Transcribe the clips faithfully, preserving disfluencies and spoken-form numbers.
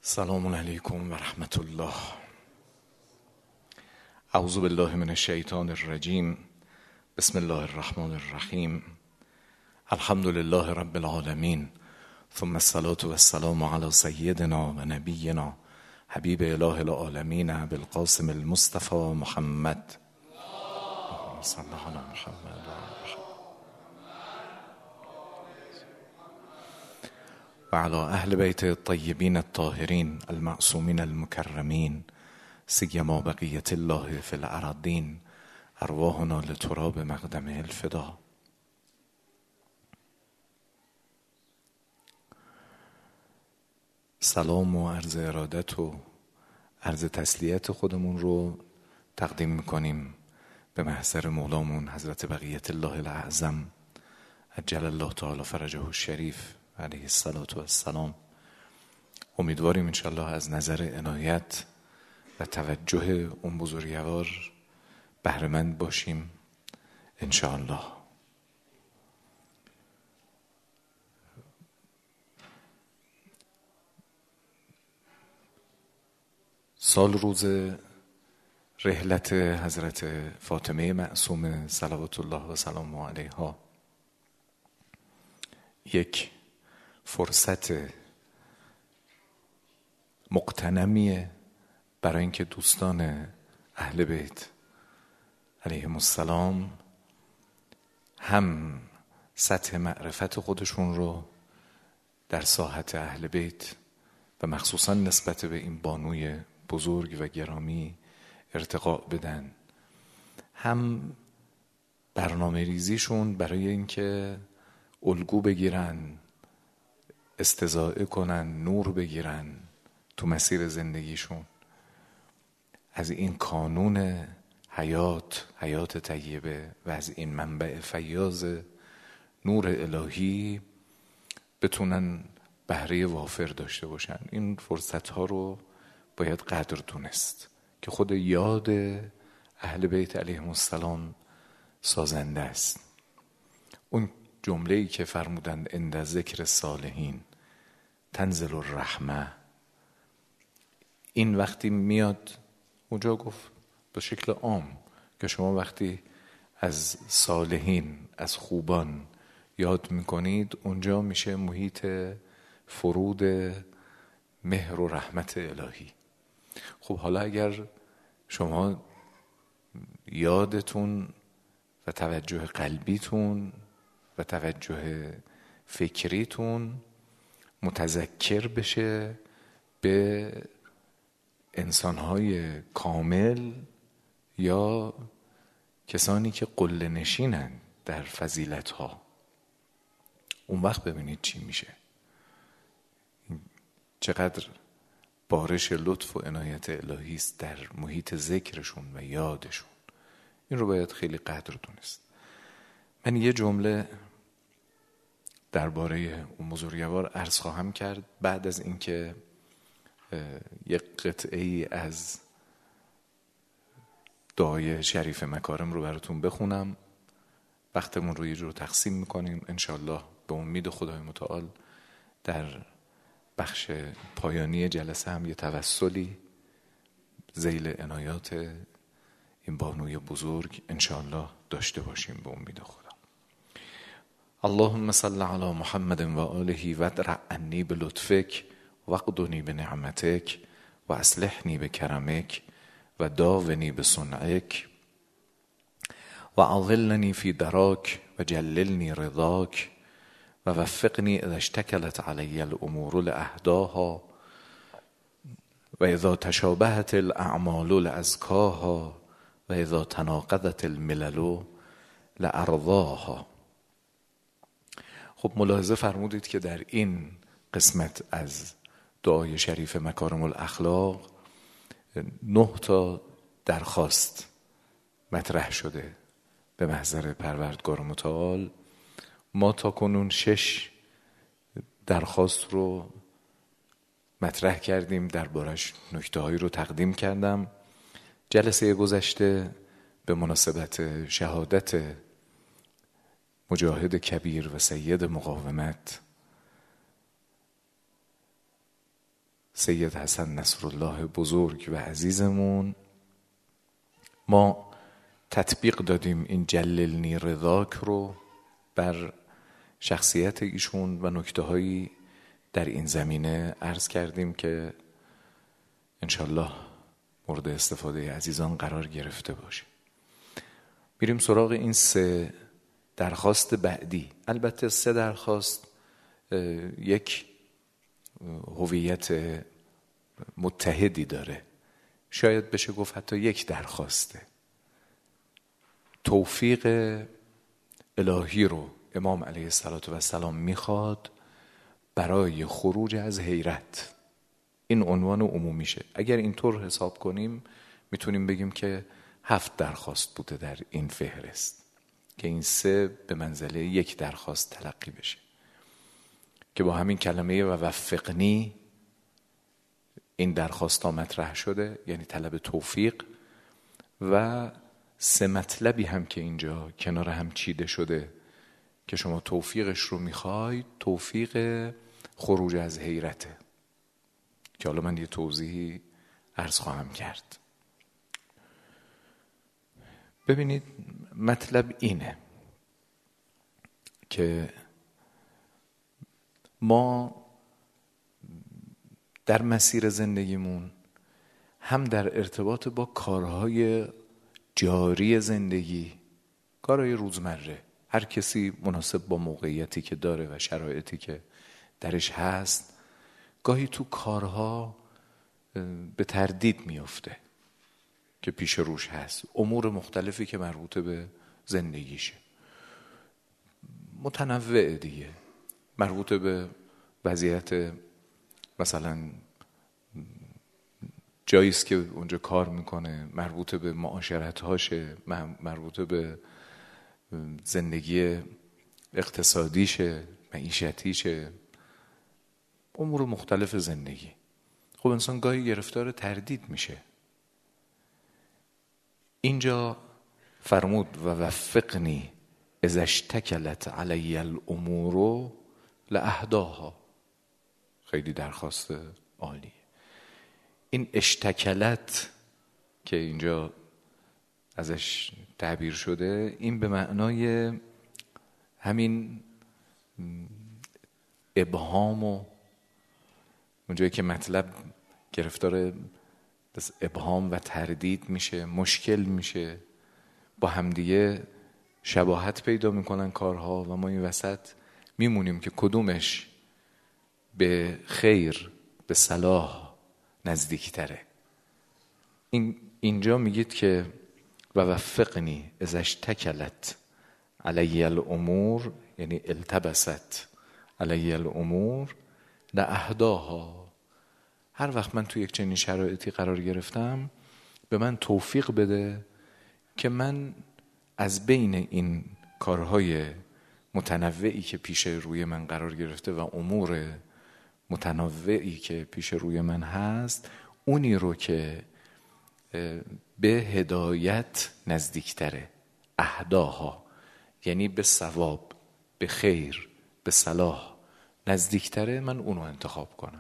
سلام علیکم و رحمت الله. اعوذ بالله من الشیطان الرجیم. بسم الله الرحمن الرحیم. الحمد لله رب العالمین، ثم الصلاة والسلام علی سیدنا و نبینا حبیب اله العالمین ابی القاسم المصطفى محمد. اللهم صل علی محمد و علی اهل بیت الطیبین الطاهرین المعصومین المکرمین، سیما بقیة الله فی الارضین، ارواحنا لتراب مقدمه الفدا. سلام و عرض ارادت و عرض تسلیت خودمون رو تقدیم میکنیم به محضر مولامون حضرت بقیة الله الاعظم عجل الله تعالی فرجه الشریف علیه الصلاة والسلام. امیدواریم انشالله از نظر عنایت و توجه اون بزرگوار بهره‌مند باشیم انشالله. سال روز رحلت حضرت فاطمه معصومه صلوات الله و سلامه علیها یک فرصت مغتنمیه برای اینکه دوستان اهل بیت علیهم السلام هم سطح معرفت خودشون رو در ساحت اهل بیت و مخصوصا نسبت به این بانوی بزرگ و گرامی ارتقا بدن، هم برنامه ریزیشون برای اینکه الگو بگیرن، استضاءه کنن، نور بگیرن تو مسیر زندگیشون، از این کانون حیات حیات طیبه و از این منبع فیاض نور الهی بتونن بهره وافر داشته باشن. این فرصت ها رو باید قدر دونست که خود یاد اهل بیت علیهم السلام سازنده است. اون جمله‌ای که فرمودند عند ذکر الصالحین تنزل الرحمه، این وقتی میاد اونجا گفت به شکل عام که شما وقتی از صالحین از خوبان یاد میکنید اونجا میشه محیط فرود مهر و رحمت الهی. خب حالا اگر شما یادتون و توجه قلبیتون و توجه فکریتون متذکر بشه به انسانهای کامل یا کسانی که قله نشینن در فضیلتها، اون وقت ببینید چی میشه، چقدر بارش لطف و عنایت الهی است در محیط ذکرشون و یادشون. این رو باید خیلی قدر دونست. من یه جمله درباره اون بزرگوار عرض خواهم کرد بعد از اینکه یک قطعه ای از دعای شریف مکارم رو براتون بخونم. وقتمون رو یه جور تقسیم میکنیم انشالله به امید خدای متعال در بخش پایانی جلسه هم یه توسلی ذیل عنایات این بانوی بزرگ انشالله داشته باشیم به امید خدا. اللهم صل علی محمد و آله و ادرع عنی بلطفک واقدنی بنعمتک و اصلحنی بکرمک و داونی بصنعک و اظلنی فی دراک و جللنی رضاک و وفقنی اذا اشتکلت علی الامور لاهداها و اذا تشابهت الاعمال لازکاها و اذا تناقضت الملل لارضاها. خب ملاحظه فرمودید که در این قسمت از دعای شریف مکارم الاخلاق نه تا درخواست مطرح شده به محضر پروردگار متعال. ما تا کنون شش درخواست رو مطرح کردیم، دربارش نکته هایی رو تقدیم کردم. جلسه گذشته به مناسبت شهادت مجاهد کبیر و سید مقاومت سید حسن نصرالله بزرگ و عزیزمون، ما تطبیق دادیم این جللنی رضاک رو بر شخصیت ایشون و نکته هایی در این زمینه عرض کردیم که انشالله مورد استفاده عزیزان قرار گرفته باشه. میریم سراغ این سه درخواست بعدی. البته سه درخواست یک هویت متحدی داره، شاید بشه گفت حتی یک درخواسته. توفیق الهی رو امام علیه السلام میخواد برای خروج از حیرت. این عنوان عمومیشه. اگر اینطور حساب کنیم میتونیم بگیم که هفت درخواست بوده در این فهرست که این سه به منزله یک درخواست تلقی بشه، که با همین کلمه و وفقنی این درخواست ها مطرح شده، یعنی طلب توفیق. و سه مطلبی هم که اینجا کنار هم چیده شده که شما توفیقش رو میخواید، توفیق خروج از حیرته، که حالا من یه توضیحی عرض خواهم کرد. ببینید، مطلب اینه که ما در مسیر زندگیمون هم در ارتباط با کارهای جاری زندگی، کارهای روزمره، هر کسی مناسب با موقعیتی که داره و شرایطی که درش هست، گاهی تو کارها به تردید میفته که پیش روش هست، امور مختلفی که مربوط به زندگیشه، متنوع دیگه، مربوط به وضعیت مثلا جاییست که اونجا کار میکنه، مربوط به معاشرت‌هاشه، مربوط به زندگی اقتصادیشه، معیشتیشه، امور مختلف زندگی. خب انسان گاهی گرفتار تردید میشه. اینجا فرمود و وفقنی اذا اشتکلت علی الامور لاهداها. خیلی درخواست عالیه. این اشتکلت که اینجا ازش تعبیر شده، این به معنای همین ابهام و اونجایی که مطلب گرفتار ابهام و تردید میشه، مشکل میشه، با همدیگه شباهت پیدا میکنن کارها و ما این وسط میمونیم که کدومش به خیر، به صلاح نزدیکتره. این اینجا میگید که و وفقنی اذا اشتکلت علی الامور، یعنی التبست علی الامور لاهداها. هر وقت من توی یک چنین شرایطی قرار گرفتم، به من توفیق بده که من از بین این کارهای متنوعی که پیش روی من قرار گرفته و امور متنوعی که پیش روی من هست، اونی رو که به هدایت نزدیکتره، اهداها، یعنی به ثواب، به خیر، به صلاح نزدیکتره، من اونو انتخاب کنم.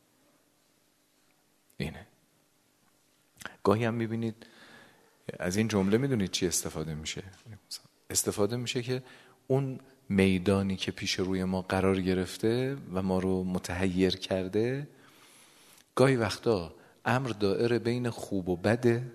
اینه. گاهی هم میبینید از این جمله میدونید چی استفاده میشه؟ استفاده میشه که اون میدانی که پیش روی ما قرار گرفته و ما رو متحیر کرده، گاهی وقتا امر دائره بین خوب و بده.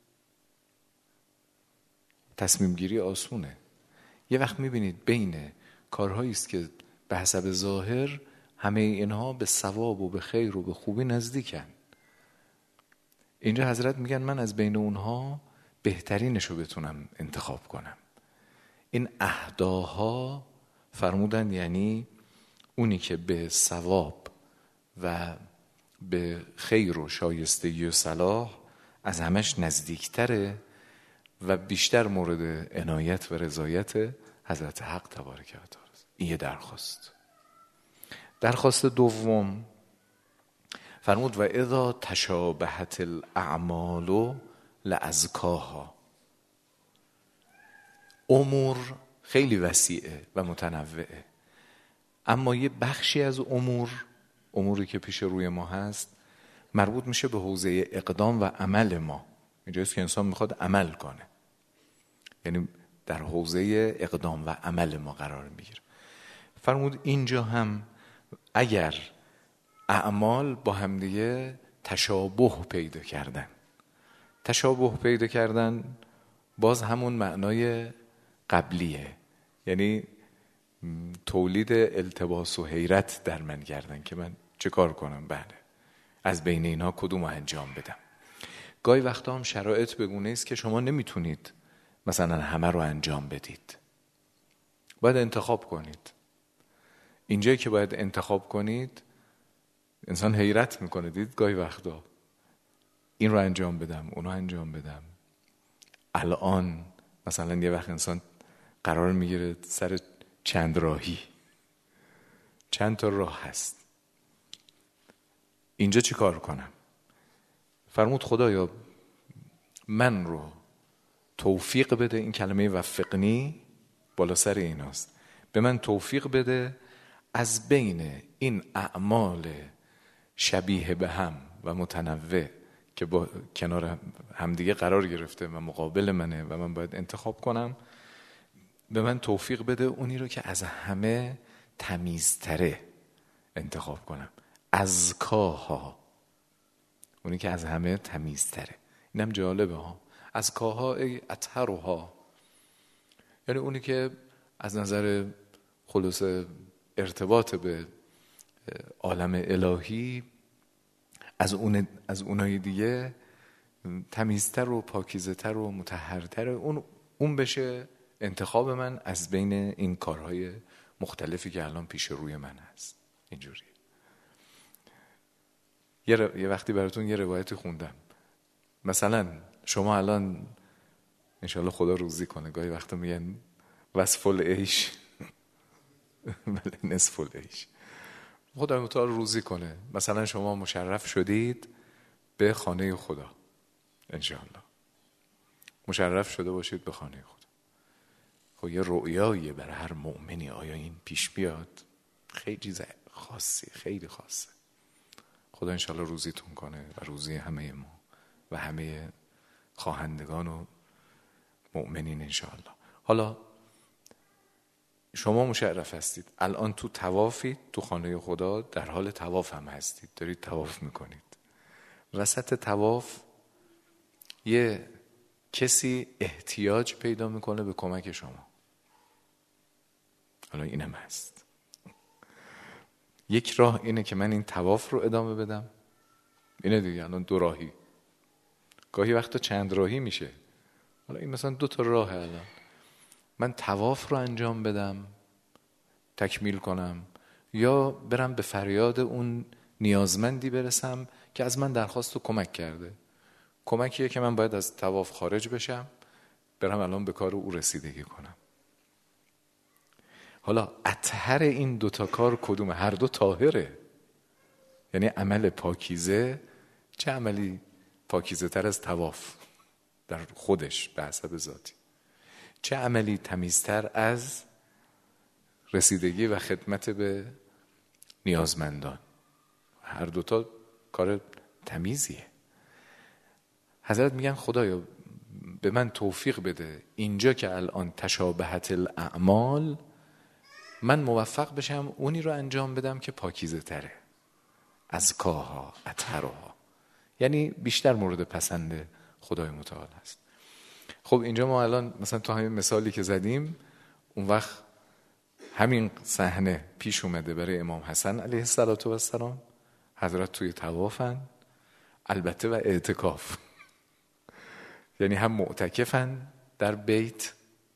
تصمیم گیری آسونه. یه وقت میبینید بین کارهایی است که به حسب ظاهر همه اینها به ثواب و به خیر و به خوبی نزدیکن. اینجا حضرت میگن من از بین اونها بهترینش رو بتونم انتخاب کنم. این اهداها فرمودن یعنی اونی که به ثواب و به خیر و شایستگی و صلاح از همش نزدیکتره و بیشتر مورد عنایت و رضایت حضرت حق تبارک و تعالی. این یه درخواست. درخواست دوم فرمود و اذا تشابهت الاعمال لازکاها. امور خیلی وسیعه و متنوعه، اما یه بخشی از امور، اموری که پیش روی ما هست، مربوط میشه به حوزه اقدام و عمل ما. اینجاست که انسان میخواد عمل کنه، یعنی در حوزه اقدام و عمل ما قرار میگیره. فرمود اینجا هم اگر اعمال با همدیگه تشابه پیدا کردن، تشابه پیدا کردن باز همون معنای قبلیه، یعنی تولید التباس و حیرت در من کردن که من چه کار کنم، بله از بین اینها کدوم رو انجام بدم. گاهی وقتا هم شرایط بگونه است که شما نمیتونید مثلا همه رو انجام بدید، باید انتخاب کنید. اینجایی که باید انتخاب کنید انسان حیرت میکنه، دید گاهی وقتا این رو انجام بدم اون رو انجام بدم. الان مثلا یه وقت انسان قرار میگیره سر چند راهی، چند تا راه هست، اینجا چی کار کنم؟ فرمود خدایا من رو توفیق بده، این کلمه وفقنی بالا سر ایناست، به من توفیق بده از بین این اعمال شبیه به هم و متنوع که با کنار همدیگه قرار گرفته و مقابل منه و من باید انتخاب کنم، به من توفیق بده اونی رو که از همه تمیزتره انتخاب کنم، ازکاها، اونی که از همه تمیزتره. اینم جالبه ها، ازکاها ای اطهرها، یعنی اونی که از نظر خلوص ارتباط به عالم الهی از اون از اونای دیگه تمیزتر و پاکیزه‌تر و مطهرتر، اون اون بشه انتخاب من از بین این کارهای مختلفی که الان پیش روی من هست. اینجوری یه, ر... یه وقتی براتون یه روایتی خوندم، مثلا شما الان انشالله خدا روزی کنه، گاهی وقتا میگن وصف العیش بله نصف العیش، خدا متعال روزی کنه، مثلا شما مشرف شدید به خانه خدا، انشالله مشرف شده باشید به خانه خدا. خب یه رؤیاییه برای هر مؤمنی، آیا این پیش بیاد؟ خیلی چیز خاصی، خیلی خاصه. خدا انشالله روزیتون کنه و روزی همه ما و همه خواهندگان و مؤمنین انشالله. حالا شما مشرف هستید، الان تو طوافید، تو خانه خدا در حال طواف هم هستید، دارید طواف میکنید. وسط طواف یه کسی احتیاج پیدا میکنه به کمک شما، حالا اینم هست. یک راه اینه که من این طواف رو ادامه بدم، اینه دیگه، الان دو راهی، گاهی وقتا چند راهی میشه، حالا این مثلا دو تا راهه، الان من طواف رو انجام بدم تکمیل کنم، یا برم به فریاد اون نیازمندی برسم که از من درخواست و کمک کرده. کمکیه که من باید از طواف خارج بشم، برم الان به کار او رسیدگی کنم. حالا اطهر این دوتا کار کدومه؟ هر دو طاهره، یعنی عمل پاکیزه، چه عملی پاکیزه تر از طواف در خودش به حسب ذاتی، چه عملی تمیزتر از رسیدگی و خدمت به نیازمندان؟ هر دوتا کار تمیزیه. حضرت میگن خدایا به من توفیق بده اینجا که الان تشابهت الاعمال، من موفق بشم اونی رو انجام بدم که پاکیزه تره، ازکاها اطهرها، یعنی بیشتر مورد پسند خدای متعال هست. خب اینجا ما الان مثلا تو همین مثالی که زدیم، اون وقت همین صحنه پیش اومده برای امام حسن علیه السلام، حضرت توی طوافن، البته و اعتکاف، یعنی هم معتکفن در بیت،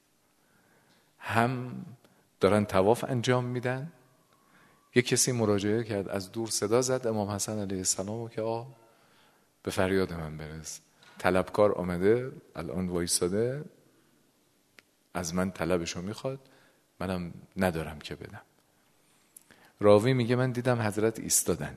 هم دارن طواف انجام میدن. یک کسی مراجعه کرد، از دور صدا زد امام حسن علیه السلام که آه به فریاد من برس، طلبکار آمده الان وایساده از من طلبشو میخواد، منم ندارم که بدم. راوی میگه من دیدم حضرت ایستادن،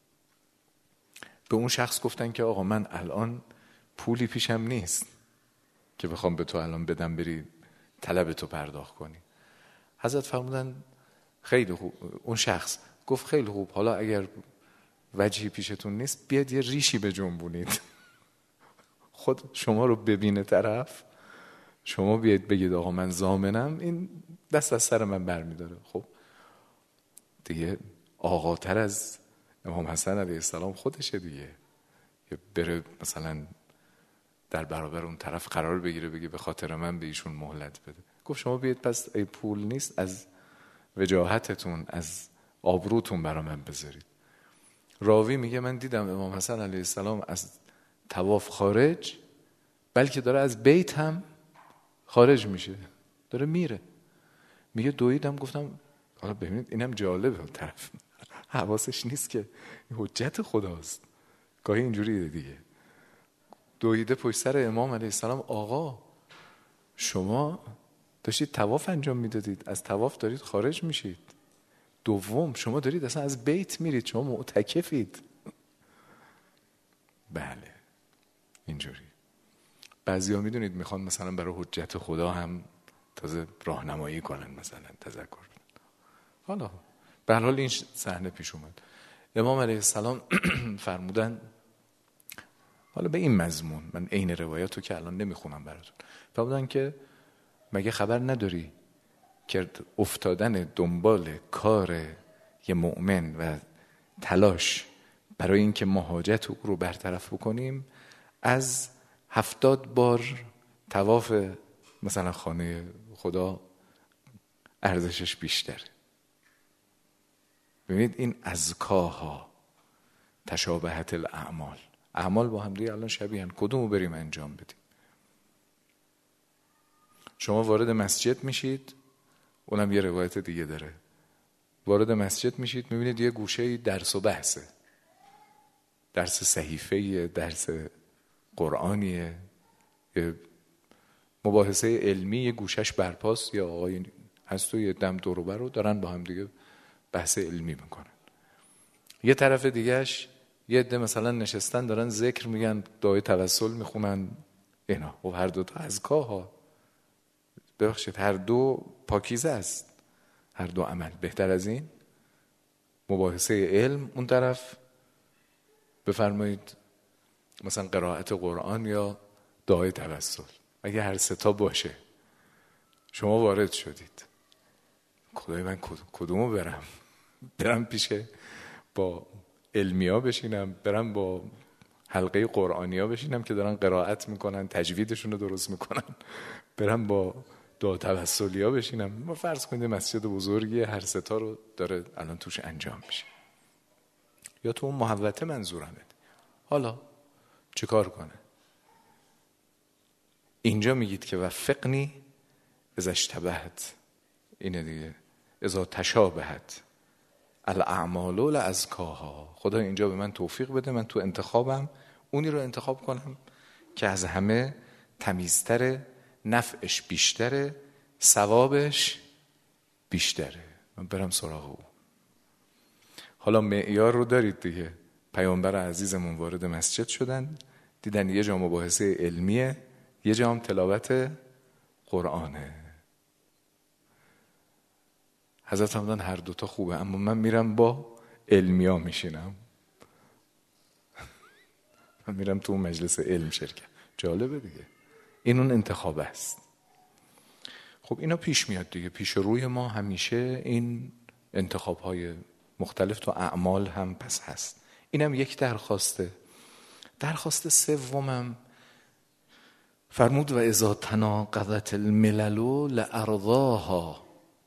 به اون شخص گفتن که آقا من الان پولی پیشم نیست که بخوام به تو الان بدم بری طلب تو پرداخت کنی. حضرت فرمودن خیلی خوب. اون شخص گفت خیلی خوب، حالا اگر وجهی پیشتون نیست، بیاد یه ریشی بجنبونید. خود شما رو ببینه طرف، شما بیاید بگید آقا من ضامنم، این دست از سر من برمیداره. خب دیگه آقاتر از امام حسن علیه السلام خودشه دیگه، یا بره مثلا در برابر اون طرف قرار بگیره بگه به خاطر من به ایشون مهلت بده. گفت شما بیاید پس ای پول نیست، از وجاهتتون، از آبروتون برا من بذارید. راوی میگه من دیدم امام حسن علیه السلام از طواف خارج، بلکه داره از بیت هم خارج میشه، داره میره. میگه دویدم گفتم حالا ببینید اینم جالبه، طرف حواسش نیست که حجت خداست، گاهی اینجوریه دیگه. دویده پشت سر امام علیه السلام، آقا شما داشتید طواف انجام میدادید، از طواف دارید خارج میشید. دوم شما دارید اصلا از بیت میرید، شما معتکفید. بله اینجوری. بعضیا میدونید میخوان مثلا برای حجت خدا هم تازه راهنمایی کنن، مثلا تذکر بدن. حالا به هر حال این صحنه پیش اومد. امام علیه السلام فرمودن، حالا به این مضمون، من عین روایاتو که الان نمیخونم براتون، فرمودن که مگه خبر نداری که افتادن دنبال کار یه مؤمن و تلاش برای اینکه ما حاجت او رو برطرف بکنیم از هفتاد بار طواف مثلا خانه خدا ارزشش بیشتره. ببینید این ازکاها تشابهت الاعمال، اعمال با هم دیگه الان شبیهن، کدومو بریم انجام بدیم؟ شما وارد مسجد میشید، اونم یه روایت دیگه داره، وارد مسجد میشید میبینید یه گوشه درس و بحثه، درس صحیفه، درس قرآنیه، یه مباحثه علمی، یه گوشش برپاست، یا آقای هست و یه دم دور و بر رو دارن با هم دیگه بحث علمی میکنن. یه طرف دیگهش یه عده مثلا نشستن دارن ذکر میگن، دعای توسل میخونن اینا. و هر دو تا ازکا ها، ببخشید هر دو پاکیزه است، هر دو عمل. بهتر از این مباحثه علم اون طرف، بفرمایید مثلا قرائت قرآن یا دعای توسل. اگه هر سه تا باشه شما وارد شدید، خدای من کدومو برم؟ برم پیش با علمیا بشینم، برم با حلقه قرآنیا بشینم که دارن قرائت میکنن تجویدشون رو درست میکنن، برم با دعا توسلیا بشینم؟ ما فرض کنید مسجد بزرگی هر سه تا رو داره الان توش انجام میشه، یا تو اون محوطه منظورمه. حالا چه کار کنه؟ اینجا میگید که وفقنی اذا اشتبهت، اینه دیگه، اذا تشابهت الاعمال لازکاها. خدا اینجا به من توفیق بده، من تو انتخابم اونی رو انتخاب کنم که از همه تمیزتره، نفعش بیشتره، ثوابش بیشتره، من برم سراغ او. حالا معیار رو دارید دیگه. پیامبر عزیزمون وارد مسجد شدن، دیدن یه جا مباحثه علمیه، یه جا هم تلاوت قرآنه. حضرت فرمودن هر دوتا خوبه، اما من میرم با علمیا میشینم، من میرم تو مجلس علم شرکت. جالبه دیگه، این اون انتخاب است. خب اینا پیش میاد دیگه، پیش روی ما همیشه این انتخاب های مختلف تو اعمال هم پس هست. اینم یک درخواسته. درخواست سومم فرمود و اذا تناقضت الملل لارضاها.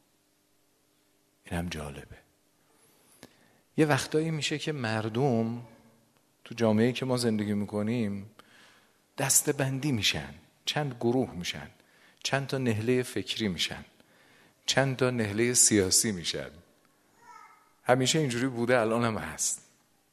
اینم جالبه. یه وقتایی میشه که مردم تو جامعه‌ای که ما زندگی میکنیم دسته‌بندی میشن، چند گروه میشن، چند تا نهله فکری میشن، چند تا نهله سیاسی میشن. همیشه اینجوری بوده، الان هم هست.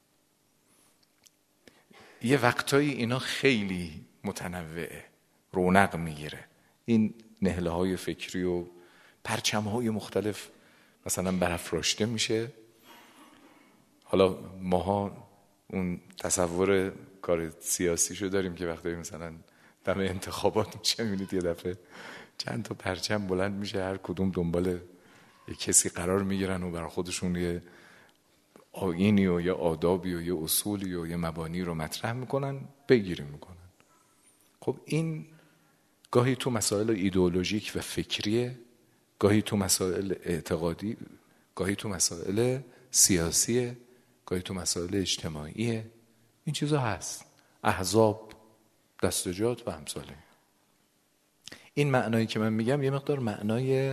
یه وقتایی اینا خیلی متنوعه، رونق میگیره، این نهله های فکری و پرچم های مختلف مثلا برافراشته میشه. حالا ماها اون تصور کار سیاسیشو داریم که وقتی مثلا دم انتخابات میشه میبینید یه دفعه چند تا پرچم بلند میشه، هر کدوم دنبال یه کسی قرار میگیرن و برای خودشون یه آیینی و یه آدابی و یه اصولی و یه مبانی رو مطرح میکنن، بگیری میکنن. خب این گاهی تو مسائل ایدئولوژیک و فکریه، گاهی تو مسائل اعتقادی، گاهی تو مسائل سیاسیه، گاهی تو مسائل اجتماعیه. این چیزا هست، احزاب، دستجات و همساله. این معنایی که من میگم یه مقدار معنای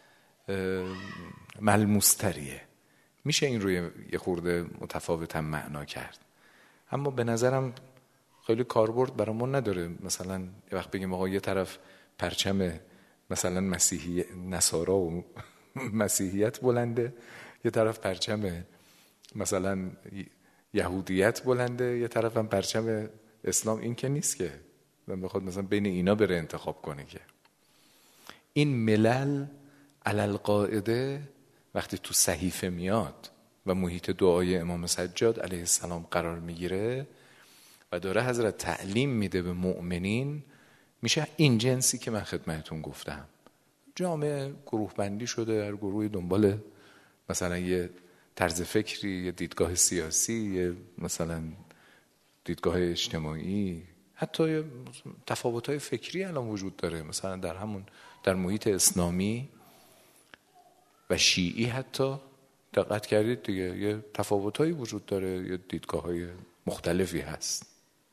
ملموستریه، میشه این روی یه خورده متفاوت هم معنا کرد، اما به نظرم خیلی کاربرد برامون نداره. مثلا یه وقت بگیم آقا یه طرف پرچم مثلا مسیحی نصارا و مسیحیت بلنده، یه طرف پرچم مثلا یهودیت بلنده، یه طرف هم پرچم اسلام. این که نیست که من بخواد مثلا بین اینا بره انتخاب کنه. که این ملل علل قاعده وقتی تو صحیفه میاد و محیط دعای امام سجاد علیه السلام قرار میگیره و داره حضرت تعلیم میده به مؤمنین، میشه این جنسی که من خدمتتون گفتم. جامعه گروه بندی شده، هر گروهی دنبال مثلا یه طرز فکری، یه دیدگاه سیاسی، یه مثلا دیدگاه اجتماعی، حتی تفاوت‌های فکری الان وجود داره. مثلا در همون در محیط اسلامی و شیعی حتی دقت کردید دیگه یه تفاوت‌هایی وجود داره، یه دیدگاه‌های مختلفی هست.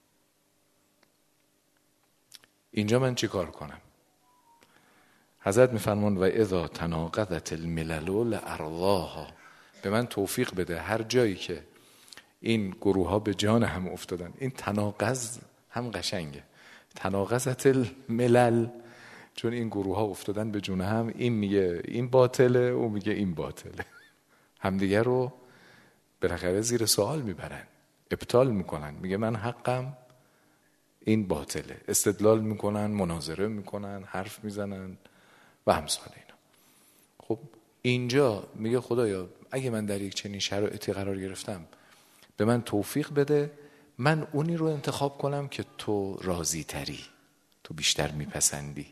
اینجا من چی کار کنم؟ حضرت میفرمان و اذا تناقضت الملل لارضاها، به من توفیق بده هر جایی که این گروه ها به جان هم افتادن. این تناقض هم قشنگه، تناقضت الملل، چون این گروه ها افتادن به جون هم، این میگه این باطله، اون میگه این باطله، همدیگه رو بالاخره زیر سوال میبرن، ابطال میکنن. میگه من حقم، این باطله، استدلال میکنن، مناظره میکنن، حرف میزنن و همسال اینا. خب اینجا میگه خدایا اگه من در یک چنین شرایطی قرار گرفتم به من توفیق بده، من اونی رو انتخاب کنم که تو راضی تری، تو بیشتر میپسندی.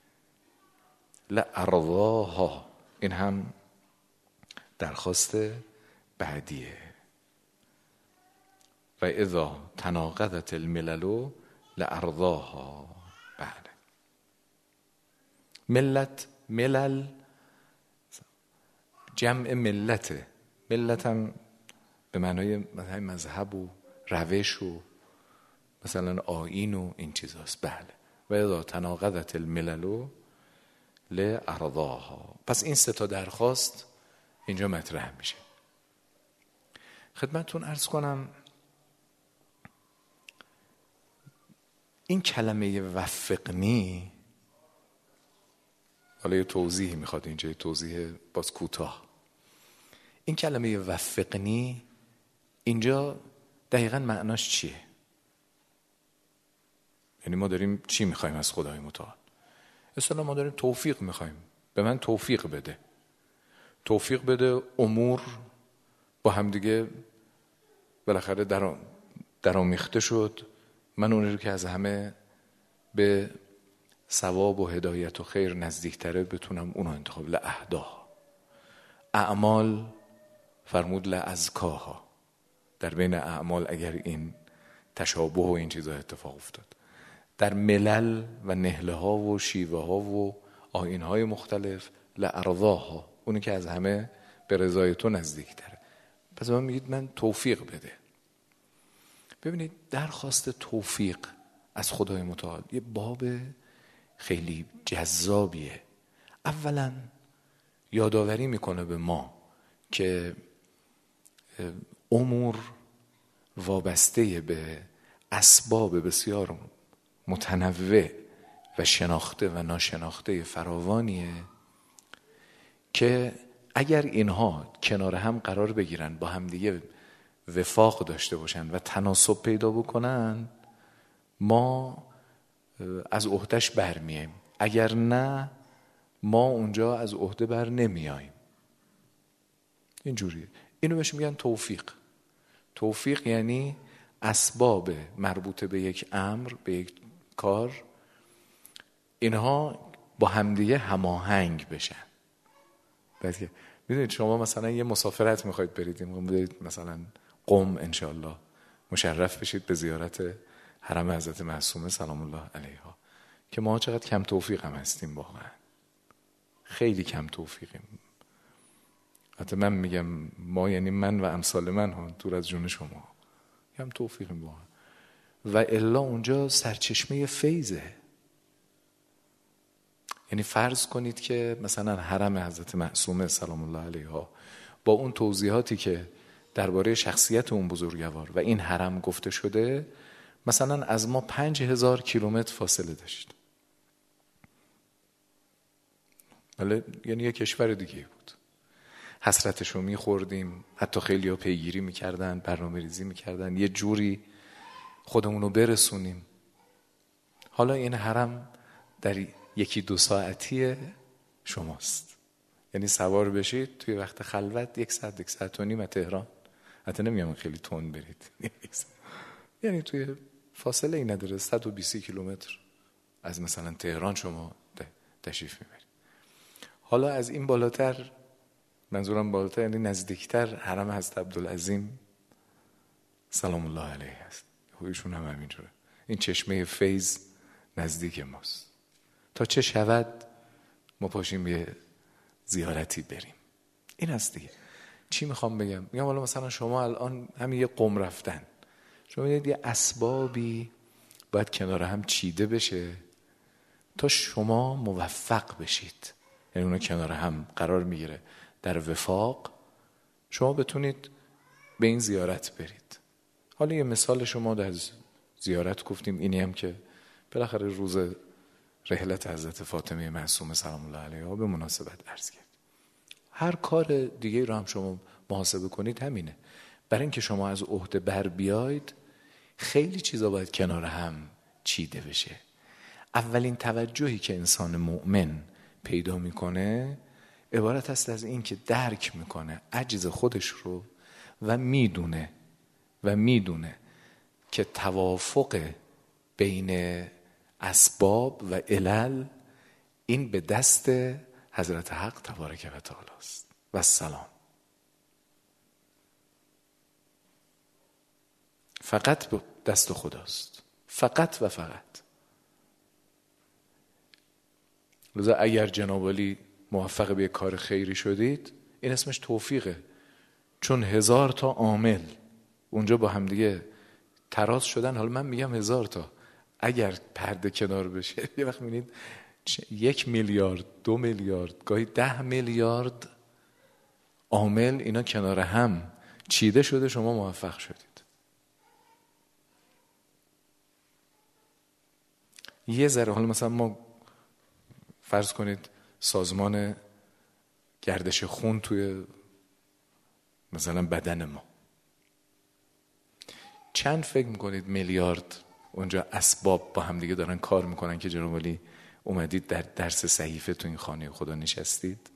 لارضاها، این هم درخواست بعدیه. و اذا تناقضت الملل لارضاها. بله، ملت، ملل جمع ملته. ملت هم به معنای مثلا مذهب و روش و مثلا آیین و این چیزاست. بله، و اذا تناقضت الملل لارضاها. پس این سه تا درخواست اینجا مطرح میشه. خدمتتون عرض کنم این کلمه وفقنی، حالا یه توضیحی میخواد اینجا، یه توضیح باز کوتاه. این کلمه وفقنی اینجا دقیقاً معناش چیه؟ یعنی ما داریم چی میخوایم از خدای متعال؟ اصلا ما داریم توفیق میخوایم، به من توفیق بده، توفیق بده امور با هم دیگه بالاخره در درامیخته شد، من اون رو که از همه به ثواب و هدایت و خیر نزدیکتره بتونم اونو انتخاب. لأهداها، اعمال فرمود لأزکاها، در بین اعمال اگر این تشابه و این چیزا اتفاق افتاد، در ملل و نهله ها و شیوه ها و آیین های مختلف لأرضاها، اونی که از همه به رضای تو نزدیکتره. پس من میگید من توفیق بده. ببینید درخواست توفیق از خدای متعال یه باب خیلی جذابیه. اولا یادآوری میکنه به ما که امور وابسته به اسباب بسیار متنوع و شناخته و ناشناخته فراوانیه که اگر اینها کنار هم قرار بگیرن، با هم دیگه وفاق داشته باشن و تناسب پیدا بکنن، ما از عهدهش برمیاییم. اگر نه ما اونجا از عهده بر نمیاییم. اینجوریه. اینو بهش میگن توفیق. توفیق یعنی اسباب مربوط به یک امر، به یک کار، اینها با همدیگه هماهنگ بشن. میدونید شما مثلا یه مسافرت میخواید برید، برید مثلا قم انشالله مشرف بشید به زیارت حرم حضرت معصومه سلام الله علیها، که ما چقدر کم توفیق هم هستیم واقعا، خیلی کم توفیقیم. حتی من میگم ما، یعنی من و امثال من ها، دور از جون شما، کم توفیقیم واقعا. و الا اونجا سرچشمه فیضه. یعنی فرض کنید که مثلا حرم حضرت معصومه سلام الله علیها با اون توضیحاتی که درباره شخصیت اون بزرگوار و این حرم گفته شده، مثلا از ما پنج هزار کیلومتر فاصله داشت، ولی یعنی یه کشور دیگه بود. حسرتشو میخوردیم، حتی خیلی ها پیگیری میکردن، برنامه ریزی میکردن یه جوری خودمونو برسونیم. حالا این حرم در یکی دو ساعتی شماست، یعنی سوار بشید توی وقت خلوت یک ساعت یک ساعت و نیم از تهران. حتی نمیگم خیلی تند برید، یعنی توی فاصله ای نداره، صد و بیست کیلومتر از مثلا تهران شما تشریف میبرید. حالا از این بالاتر، منظورم بالاتر یعنی نزدیکتر، حرم حضرت عبدالعظیم سلام الله علیه هست. خودشون هم همینجوره. این چشمه فیض نزدیک ماست. تا چه شود ما پاشیم یه زیارتی بریم. این هست دیگه. چی میخوام بگم؟ میگم حالا مثلا شما الان همین یه قم رفتن، شما میدید یه اسبابی باید کنار هم چیده بشه تا شما موفق بشید، یعنی اونا کنار هم قرار میگیره در وفاق، شما بتونید به این زیارت برید. حالا یه مثال شما در زیارت گفتیم، اینی هم که بالاخره روز رحلت حضرت فاطمه معصومه سلام الله علیها به مناسبت عرض کرد. هر کار دیگه رو هم شما محاسبه کنید همینه. برای اینکه شما از عهده بر بیاید خیلی چیزا باید کنار هم چیده بشه. اولین توجهی که انسان مؤمن پیدا میکنه عبارت است از این که درک میکنه عجز خودش رو و میدونه و میدونه که توافق بین اسباب و علل این به دست حضرت حق تبارک و تعالی است و السلام. فقط به دست خداست، فقط و فقط. لذا اگر جناب علی موفق به یک کار خیری شدید، این اسمش توفیقه، چون هزار تا عامل اونجا با هم دیگه تراز شدن. حالا من میگم هزار تا، اگر پرده کنار بشه یه وقت میبینید یک میلیارد، دو میلیارد، گاهی ده میلیارد عامل اینا کنار هم چیده شده، شما موفق شدید. یه ذره حالا مثلا ما فرض کنید سازمان گردش خون توی مثلا بدن ما، چند فکر میکنید میلیارد اونجا اسباب با هم دیگه دارن کار میکنن که جناب علی اومدید در درس صحیفه تو این خانه خدا نشستید؟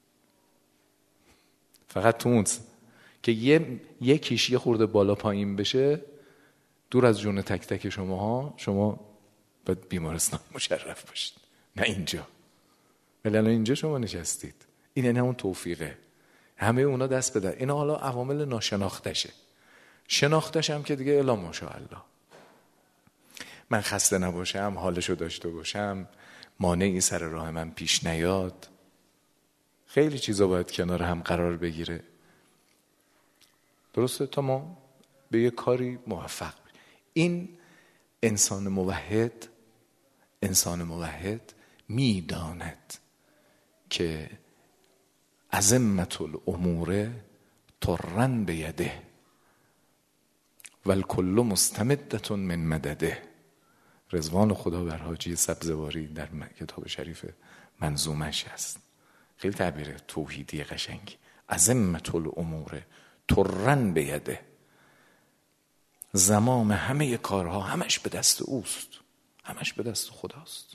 فقط تو اون که یه یکیش یه خورده بالا پایین بشه، دور از جون تک تک شما ها، شما باید بیمارستان مشرف باشید، نه اینجا. ولی الان اینجا شما نشستید، این یعنی همون توفیقه. همه اونا دست بده. اینا حالا عوامل ناشناختشه. شناختش هم که دیگه الا ماشاءالله، من خسته نباشم، حالشو داشته باشم، مانعی سر راه من پیش نیاد، خیلی چیزا باید کنار هم قرار بگیره، درسته، تا ما به یه کاری موفق بشیم. این انسان موحد، انسان موحد میداند که عظمت الامور طرن بیده والکل مستمدة من مدده. رضوان خدا بر حاجی سبزواری در کتاب شریف منظومش است. خیلی تعبیر توحیدی قشنگی. عظمت الامور طرن بیده، زمام همه کارها همش به دست اوست، همش به دست خداست.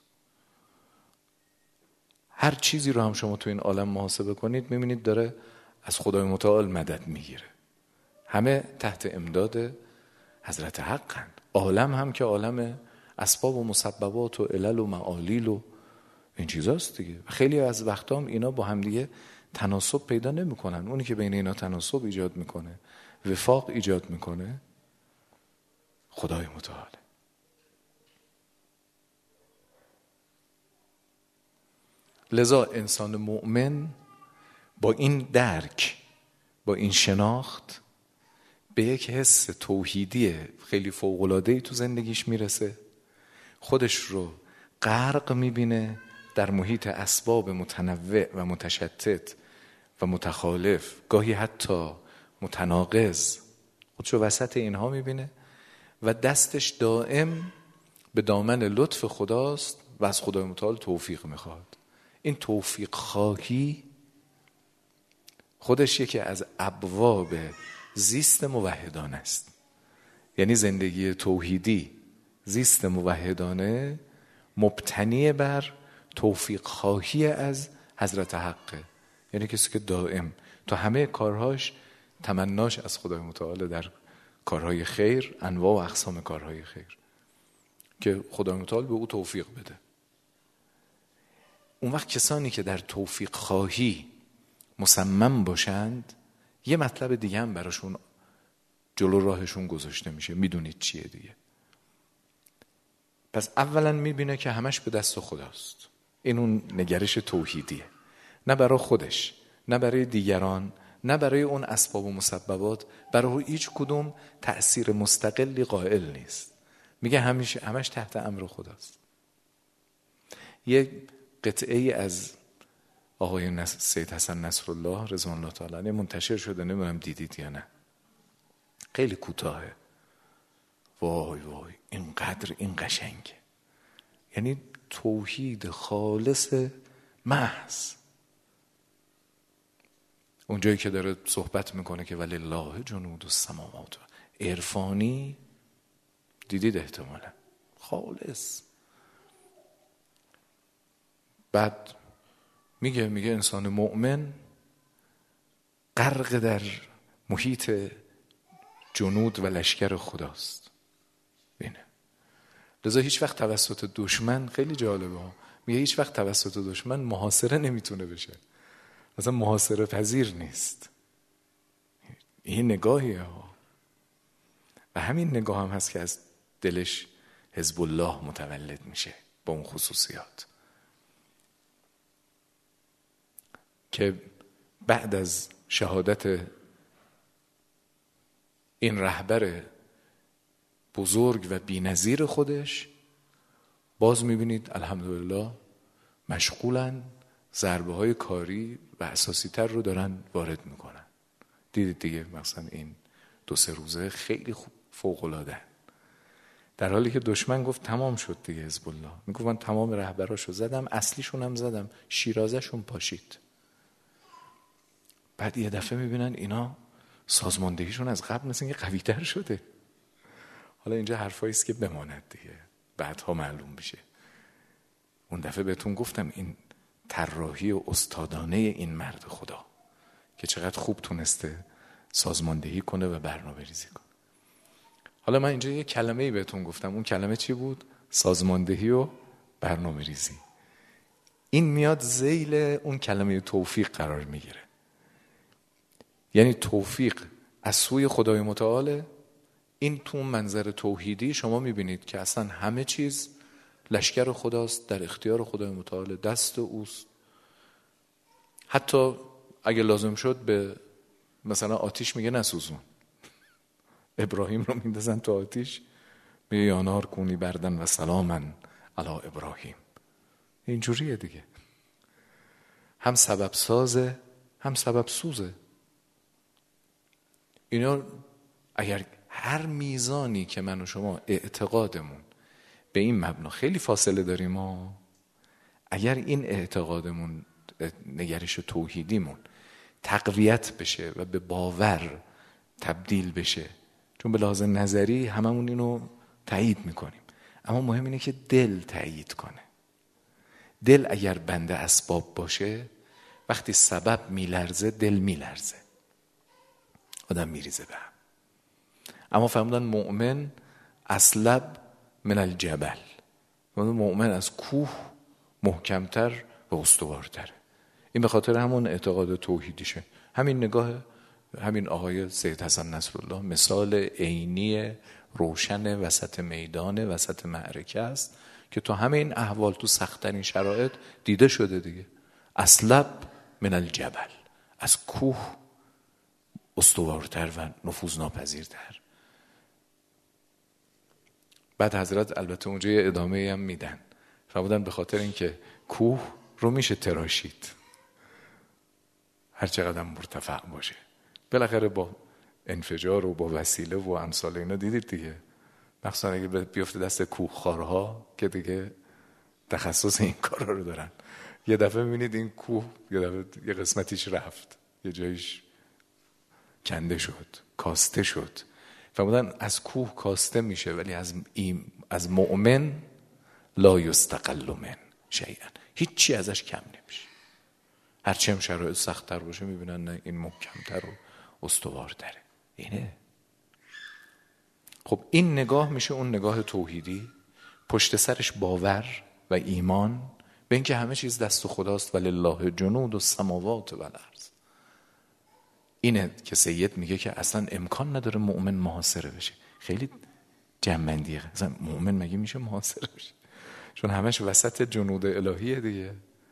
هر چیزی رو هم شما تو این عالم محاسبه کنید میبینید داره از خدای متعال مدد میگیره. همه تحت امداد حضرت حقن. عالم هم که عالم اسباب و مسببات و علل و معالیل و این چیزاست دیگه. خیلی از وقتا هم اینا با هم دیگه تناسب پیدا نمیکنن. اونی که بین اینا تناسب ایجاد میکنه، وفاق ایجاد میکنه، خدای متعاله. لذا انسان مؤمن با این درک، با این شناخت به یک حس توحیدی خیلی فوق‌العاده‌ای تو زندگیش میرسه. خودش رو غرق میبینه در محیط اسباب متنوع و متشتت و متخالف، گاهی حتی متناقض، خودشو وسط اینها میبینه و دستش دائم به دامن لطف خداست و از خدای متعال توفیق میخواد. این توفیق خواهی خودش یکی از ابواب زیست موحدانه است. یعنی زندگی توحیدی، زیست موحدانه مبتنی بر توفیق خواهی از حضرت حقه. یعنی کسی که دائم تو همه کارهاش تمناش از خدای متعال در کارهای خیر، انواع و اقسام کارهای خیر، که خدای متعال به او توفیق بده. اون وقت کسانی که در توفیق خواهی مصمم باشند، یه مطلب دیگه هم براشون جلو راهشون گذاشته میشه. میدونید چیه دیگه؟ پس اولا میبینه که همش به دست خداست. این اون نگرش توحیدیه، نه برای خودش، نه برای دیگران، نه برای اون اسباب و مسببات، برای هیچ کدوم تأثیر مستقلی قائل نیست. میگه همیشه همش تحت امر خداست. یک قطعه ای از آقای نس... سید حسن نصرالله رضوان الله تعالی عنه منتشر شده، نمیدونم دیدید یا نه، خیلی کوتاهه. وای وای اینقدر این قشنگه. یعنی توحید خالص محض. اونجایی که داره صحبت میکنه که ولله جنود السماوات، عرفانی، دیدید احتمالا، خالص. بعد میگه میگه انسان مؤمن غرق در محیط جنود و لشکر خداست. بینه لذا هیچ وقت توسط دشمن، خیلی جالبه ها، میگه هیچ وقت توسط دشمن محاصره نمیتونه بشه، مثلا محاصره پذیر نیست. این نگاهیه ها. و همین نگاه هم هست که از دلش حزب الله متولد میشه با اون خصوصیات، که بعد از شهادت این رهبر بزرگ و بی‌نظیر خودش، باز میبینید الحمدلله مشغولن، ضربه های کاری و اساسی تر رو دارن وارد میکنن. دیدید دیگه مثلا این دو سه روزه خیلی خوب فوق‌العاده، در حالی که دشمن گفت تمام شد دیگه. حزب الله میگفت من تمام رهبراشو زدم، اصلیشون هم زدم، شیرازهشون پاشید. بعد یه دفعه میبینن اینا سازماندهیشون از قبل مثل اینکه قوی تر شده. حالا اینجا حرفایی است که بماند دیگه، بعدها معلوم بشه. اون دفعه بهتون گفتم این طراحی و استادانه این مرد خدا که چقدر خوب تونسته سازماندهی کنه و برنامه ریزی کنه. حالا من اینجا یه کلمه‌ای بهتون گفتم، اون کلمه چی بود؟ سازماندهی و برنامه ریزی. این میاد ذیل اون کلمه توفیق قرار میگیره. یعنی توفیق از سوی خدای متعاله. این تو منظر توحیدی شما میبینید که اصلا همه چیز لشکر خداست، در اختیار خدای متعاله، دست اوست. حتی اگه لازم شد به مثلا آتیش میگه نسوزون. ابراهیم رو میندازن تو آتیش، میگه یا نار کونی بردن و سلامن علی ابراهیم. اینجوریه دیگه، هم سبب سازه هم سبب سوزه. اینا اگر هر میزانی که من و شما اعتقادمون به این مبنا خیلی فاصله داریم، ما اگر این اعتقادمون، نگرش توحیدیمون تقویت بشه و به باور تبدیل بشه، چون به لحاظ نظری هممون اینو تایید میکنیم، اما مهم اینه که دل تایید کنه. دل اگر بنده اسباب باشه، وقتی سبب میلرزه دل میلرزه، آدم میریزه به هم. اما فرمودن مؤمن اسلب من الجبل، مؤمن از کوه محکمتر و استوارتره. این به خاطر همون اعتقاد توحیدیشه. همین نگاه همین آقای سید حسن نصرالله مثال عینی روشن وسط میدان وسط معرکه است که تو همین احوال تو سخت‌ترین شرایط دیده شده دیگه. اسلب من الجبل، از کوه استوارتر و نفوذناپذیرتر. بعد حضرت البته اونجا یه ادامه هم میدن، فرمودن به خاطر اینکه کوه رو میشه تراشید هر چقدر مرتفع باشه، بالاخره با انفجار و با وسیله و امثال اینا دیدید دیگه، مخصوصا اگه بیفته دست کوهخوارها که دیگه تخصص این کارا رو دارن. یه دفعه میبینید این کوه یه دفعه یه قسمتیش رفت، یه جایش کنده شد، کاسته شد. فرمودن از کوه کاسته میشه ولی از از مؤمن لا یستقل من شیئا، هیچی ازش کم نمیشه. هرچی هم شرایط سخت‌تر باشه میبینن نه این محکم‌تر و استوارتره. اینه. خب این نگاه میشه اون نگاه توحیدی، پشت سرش باور و ایمان به اینکه همه چیز دست خداست، ولله جنود السماوات و الارض. اینه که سید میگه که اصلا امکان نداره مؤمن محاصره بشه. خیلی جنبندیه، اصلا مؤمن مگه میشه محاصره بشه؟ چون همش وسط جنود الهیه دیگه.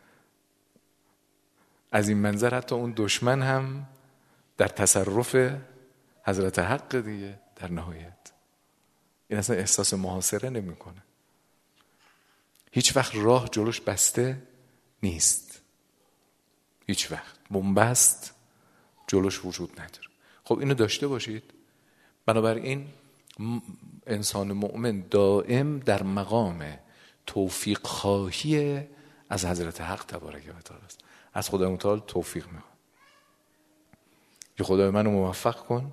از این منظر حتی اون دشمن هم در تصرف حضرت حق دیگه در نهایت. این اصلا احساس محاصره نمیکنه، هیچ وقت راه جلوش بسته نیست، هیچ وقت بنبست جلوش وجود نداره. خب اینو داشته باشید. بنابراین انسان مؤمن دائم در مقام توفیق خواهی از حضرت حق تبارک و تعالی است. از خدای متعال توفیق میخواد که خدای منو موفق کن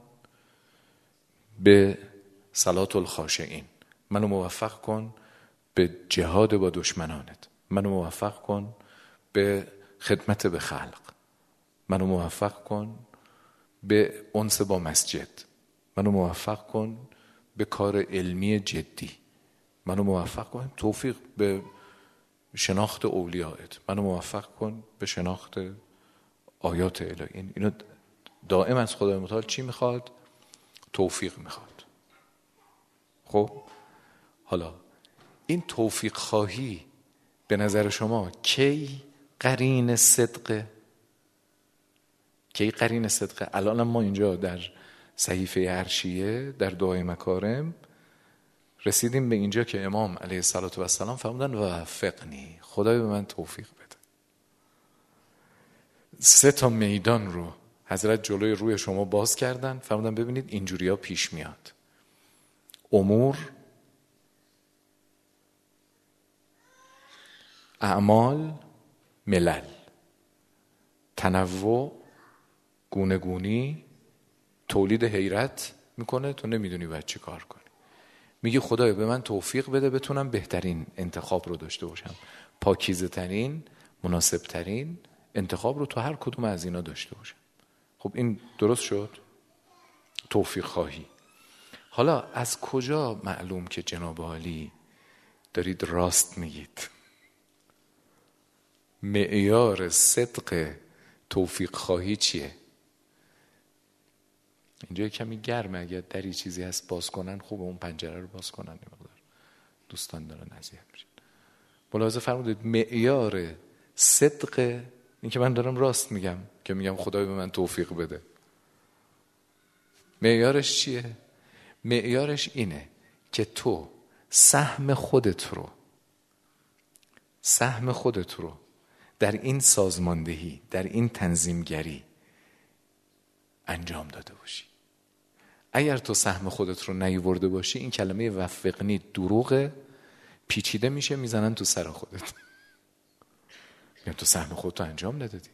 به صلات الخاشعین، منو موفق کن به جهاد با دشمنانت، منو موفق کن به خدمت به خلق، منو موفق کن به انس با مسجد، منو موفق کن به کار علمی جدی، منو موفق کن توفیق به شناخت اولیائت، منو موفق کن به شناخت آیات الهی. اینو دائم از خدای متعال چی میخواد؟ توفیق میخواد. خب حالا این توفیق خواهی به نظر شما کی قرین صدقه؟ کی قرین صدقه؟ الان ما اینجا در صحیفه عرشیه در دعای مکارم رسیدیم به اینجا که امام علیه الصلاة و السلام فرمودن وفقنی، خدای به من توفیق بده. سه تا میدان رو حضرت جلوی روی شما باز کردن، فرمودن ببینید اینجوری ها پیش میاد. امور، اعمال، ملل، تنوع، گونه گونی تولید حیرت میکنه، تو نمیدونی باید چی کار کنی. میگه خدایا به من توفیق بده بتونم بهترین انتخاب رو داشته باشم، پاکیزه ترین، مناسب ترین انتخاب رو تو هر کدوم از اینا داشته باشم. خب این درست شد؟ توفیق خواهی. حالا از کجا معلوم که جناب عالی دارید راست میگید؟ معیار صدق توفیق خواهی چیه؟ اینجا کمی گرمه، اگر دری چیزی هست باز کنن خوبه، اون پنجره رو باز کنن، دوستان دارن اذیت میشن. ملاحظه فرمودید معیار صدق این که من دارم راست میگم که میگم خدای به من توفیق بده. معیارش چیه؟ معیارش اینه که تو سهم خودت رو سهم خودت رو در این سازماندهی، در این تنظیمگری انجام داده باشی. اگر تو سهم خودت رو نیاورده باشی، این کلمه وفقنی دروغه، پیچیده میشه، میزنن تو سر خودت. یعنی تو سهم خودت رو انجام ندادی.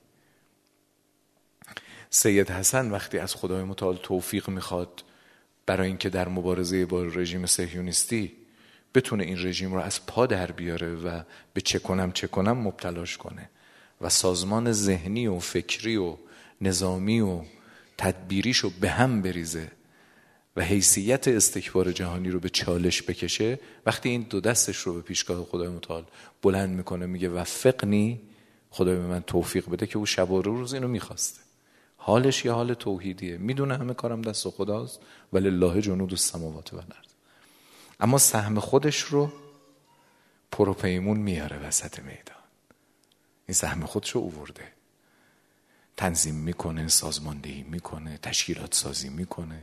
سید حسن وقتی از خدای متعال توفیق میخواد برای اینکه در مبارزه با رژیم صهیونیستی بتونه این رژیم رو از پا در بیاره و به چه کنم چه کنم مبتلاش کنه و سازمان ذهنی و فکری و نظامی و تدبیریشو به هم بریزه و حیثیت استکبار جهانی رو به چالش بکشه، وقتی این دو دستش رو به پیشگاه خدای متعال بلند میکنه میگه وفقنی، خدای به من توفیق بده که او شب و روز اینو میخواسته. حالش یه حال توحیدیه، میدونه همه کارم دست خداست، ولله جنود السماوات و الارض. اما سهم خودش رو پروپیمون میاره وسط میدان. این سهم خودش رو آورده، تنظیم میکنه، سازماندهی میکنه، تشکیلات سازی میکنه،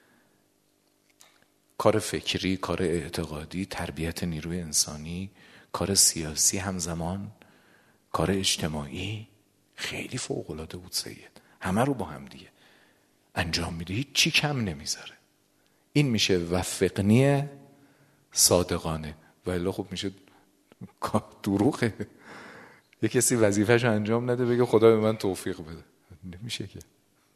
کار فکری، کار اعتقادی، تربیت نیروی انسانی، کار سیاسی، همزمان کار اجتماعی. خیلی فوق‌العاده بود سید، همه رو با هم دیگه انجام میده، هیچ چی کم نمیذاره. این میشه وفقنی صادقانه. و الا خب میشه دروغه. یه کسی وظیفه‌شو انجام نده بگه خدا به من توفیق بده، نمیشه که.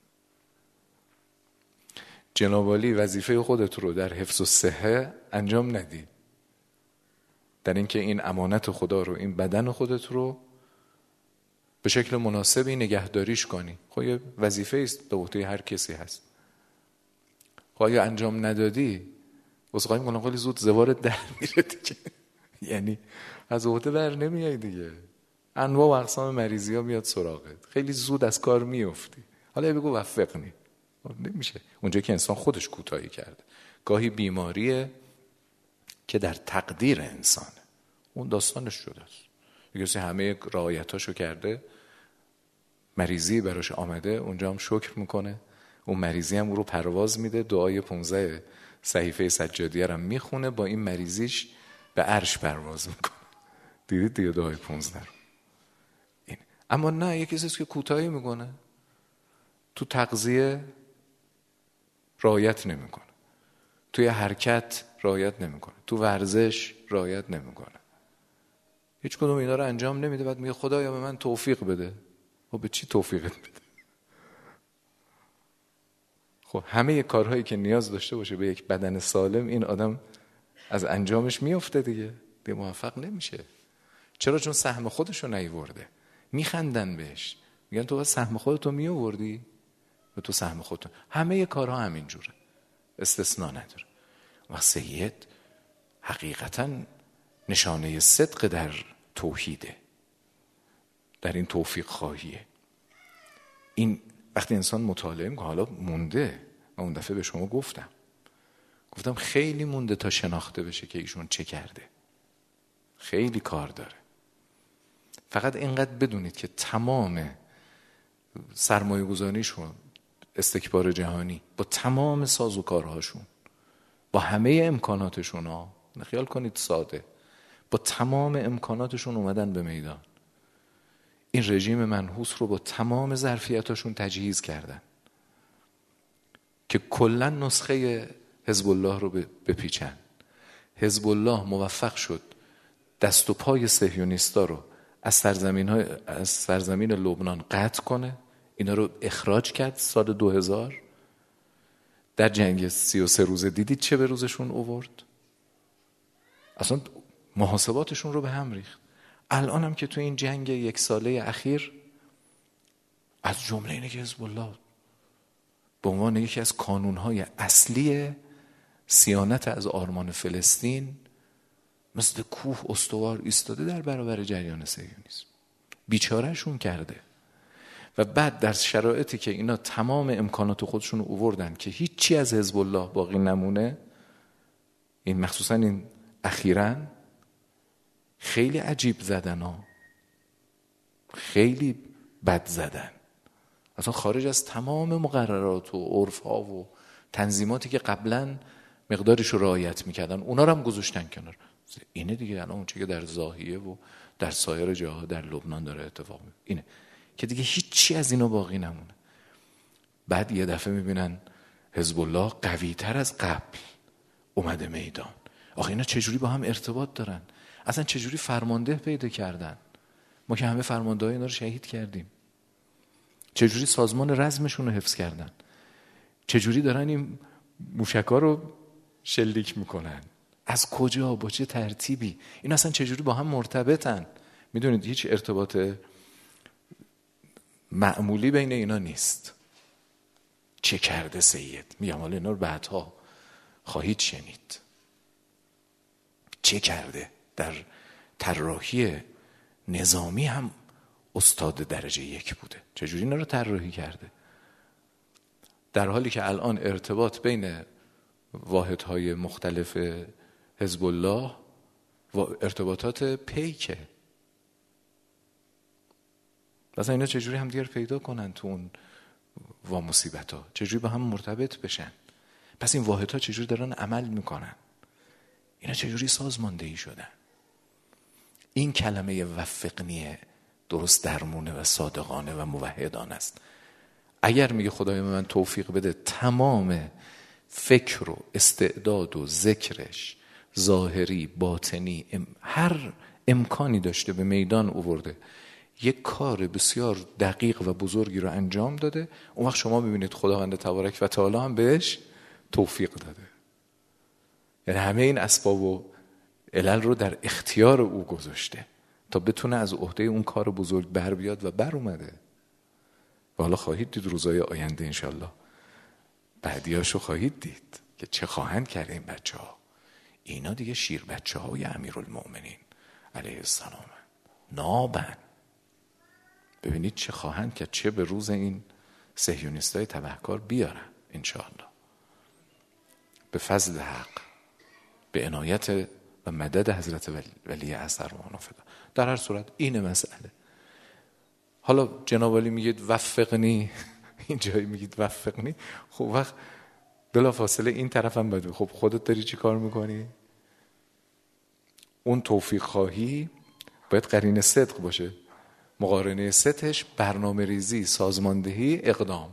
جناب عالی وظیفه خودت رو در حفظ و صحه انجام ندی، در اینکه این امانت خدا رو، این بدن خودت رو به شکل مناسبی نگهداریش کنی. خب یه وظیفه است، به عهده هر کسی هست. خب اگه انجام ندادی واسه میگم خیلی زود زوارت در میره دیگه. یعنی از عهده بر نمیای دیگه، انواع و اقسام مریضی ها میاد سراغت، خیلی زود از کار میافتی. حالا بگو وفقنی، نمیشه. اونجا که انسان خودش کوتاهی کرده. گاهی بیماریه که در تقدیر انسانه، اون داستانش شده است. کسی همه رعایتاشو کرده، مریضی براش آمده، اونجا هم شکر میکنه، اون مریضی هم او رو پرواز میده، دعای پونزده صحیفه سجادیه رو میخونه، با این مریضیش به عرش پرواز میکنه. دیدید دیگه دعای پونزده رو این. اما نه، یکی کسی که کوتاهی میکنه، تو تغذیه رعایت نمیکنه، توی حرکت رعایت نمیکنه، تو ورزش رعایت نمیکنه، هیچ کدوم اینا رو انجام نمیده. بعد میگه خدایا به من توفیق بده. خب به چی توفیقت بده؟ خب همه کارهایی که نیاز داشته باشه به یک بدن سالم، این آدم از انجامش میفته دیگه، دیگه موفق نمیشه. چرا؟ چون سهم خودشو نیورده. میخندن بهش، میگن تو باید سهم خودتو میوردی، و تو سهم خودتو. همه کارها همینجوره، استثناء نداره. و سید حقیقتاً نشانه صدق در توحیده، در این توفیق خواهیه. این وقتی انسان مطالعه میکنه، حالا مونده، من اون دفعه به شما گفتم گفتم خیلی مونده تا شناخته بشه که ایشون چه کرده، خیلی کار داره. فقط اینقدر بدونید که تمام سرمایه گذاریشون، استکبار جهانی، با تمام سازوکارهاشون، با همه امکاناتشون ها، خیال کنید ساده، با تمام امکاناتشون اومدن به میدان، این رژیم منحوس رو با تمام ظرفیتاشون تجهیز کردن که کلا نسخه حزب الله رو بپیچن. حزب الله موفق شد دست و پای صهیونیستا رو از سرزمین های از سرزمین لبنان قطع کنه، اینا رو اخراج کرد سال دو هزار. در جنگ سی و سه روزه دیدید چه به روزشون آورد؟ اصلا محاسباتشون رو به هم ریخت. الان هم که تو این جنگ یک ساله اخیر، از جمله اینه که حزب الله به عنوان یکی از کانونهای اصلی صیانت از آرمان فلسطین مثل کوه استوار ایستاده در برابر جریان صهیونیسم، بیچارهشون کرده. و بعد در شرایطی که اینا تمام امکانات خودشون رو آوردن که هیچی از حزب الله باقی نمونه، این مخصوصا این اخیراً خیلی عجیب زدن ها، خیلی بد زدن، اصلا خارج از تمام مقررات و عرف ها و تنظیماتی که قبلا مقدارش رو رعایت میکردن، اونا رو هم گذاشتن کنار. اینه دیگه الان اونچه که در ضاحیه و در سایر جاها در لبنان داره اتفاق میفته، اینه که دیگه هیچی از اینا باقی نمونه. بعد یه دفعه میبینن حزب الله قوی تر از قبل اومده میدان. آخه اینا چجوری با هم ارتباط دارن؟ اصلا چجوری فرمانده پیدا کردن؟ ما که همه فرمانده های اینا رو شهید کردیم. چجوری سازمان رزمشون رو حفظ کردن؟ چجوری دارن این موشکا رو شلیک میکنن؟ از کجا؟ با چه ترتیبی؟ این اصلا چجوری با هم مرتبطن؟ میدونید هیچ ارتباط معمولی بین اینا نیست. چه کرده سید؟ میگم حالا اینا رو بعدها خواهید شنید. چه کرده؟ در طراحی نظامی هم استاد درجه یک بوده؟ چجوری اینا رو طراحی کرده؟ در حالی که الان ارتباط بین واحدهای مختلف حزب الله و ارتباطات پیکه. مثلا اینا چجوری هم دیگر پیدا کنن تو اون وا مصیبت ها، چجوری با هم مرتبط بشن؟ پس این واحدها چجوری دارن عمل میکنن؟ اینا چجوری سازماندهی شدن؟ این کلمه وفقنیه درست درمونه و صادقانه و موحدانه است. اگر میگه خدای من توفیق بده تمام فکر و استعداد و ذکرش ظاهری باطنی ام هر امکانی داشته به میدان آورده، یک کار بسیار دقیق و بزرگی رو انجام داده، اون وقت شما میبینید خداوند تبارک و تعالی هم بهش توفیق داده. یعنی همه این اسباب و علل رو در اختیار او گذاشته تا بتونه از عهده اون کار بزرگ بر بیاد و بر اومده. و حالا خواهید دید روزهای آینده انشالله بعدیاشو خواهید دید که چه خواهند کرده این بچه ها. اینا دیگه شیر بچه های امیرالمؤمنین علیه السلام نابن. ببینید چه خواهند کرد، چه به روز این صهیونیستای تبهکار بیارن انشالله به فضل حق، به عنایت و مدد حضرت ولی, ولی اثر و فدا. در هر صورت این مسئله. حالا جناب علی میگید وفقنی، این جایی میگید وفقنی، خب وقت بلا فاصله این طرف هم بده. خب خودت داری چی کار میکنی؟ اون توفیق خواهی باید قرین صدق باشه، مقارنه ستش برنامه ریزی، سازماندهی، اقدام.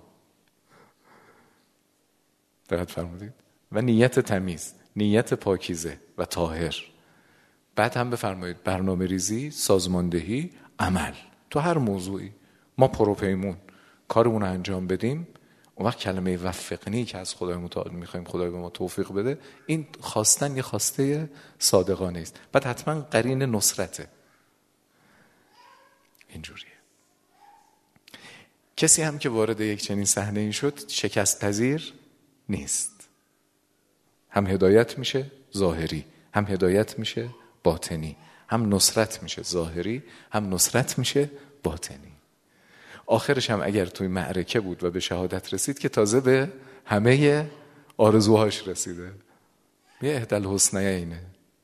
دقت فرمودید؟ و نیت تمیز، نیت پاکیزه و طاهر. بعد هم بفرمایید برنامه ریزی، سازماندهی، عمل. تو هر موضوعی ما پروپیمون کارمون رو انجام بدیم. اون وقت کلمه وفقنی که از خدای متعال میخوایم خدای به ما توفیق بده، این خواستن یه خواسته صادقانه است. بعد حتما قرین نصرته. اینجوریه. کسی هم که وارد یک چنین صحنه ای شد شکست پذیر نیست. هم هدایت میشه ظاهری، هم هدایت میشه باطنی، هم نصرت میشه ظاهری، هم نصرت میشه باطنی. آخرش هم اگر توی معرکه بود و به شهادت رسید که تازه به همه آرزوهاش رسیده. یه احدى الحسنیین.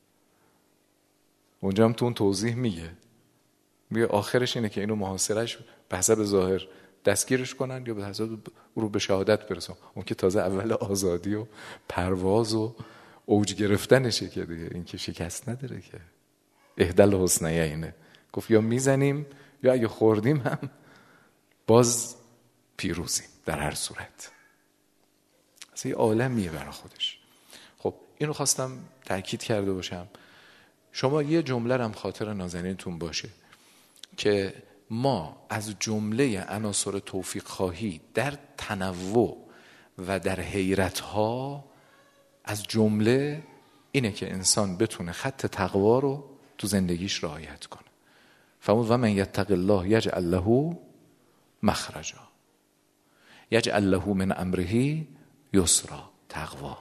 اونجا هم تو اون توضیح میگه میگه آخرش اینه که اینو محاصرش به حسب ظاهر دستگیرش کنن یا به حسب رو به شهادت برسون. اون که تازه اول آزادی و پرواز و اوج گرفتنشه که دیگه این که شکست نداره که. احدى الحسنیین گفت یا میزنیم یا اگه خوردیم هم باز پیروزیم. در هر صورت اصلا یه عالمیه برای خودش. خب اینو خواستم تأکید کرده باشم. شما یه جمله هم خاطر نازنینتون باشه که ما از جمله عناصر توفیق خواهی در تنوع و در حیرتها، از جمله اینه که انسان بتونه خط تقوا رو تو زندگیش رعایت کنه. فرمود و من یتق الله یجعل له مخرجا یجعل له من امره یسرا. تقوا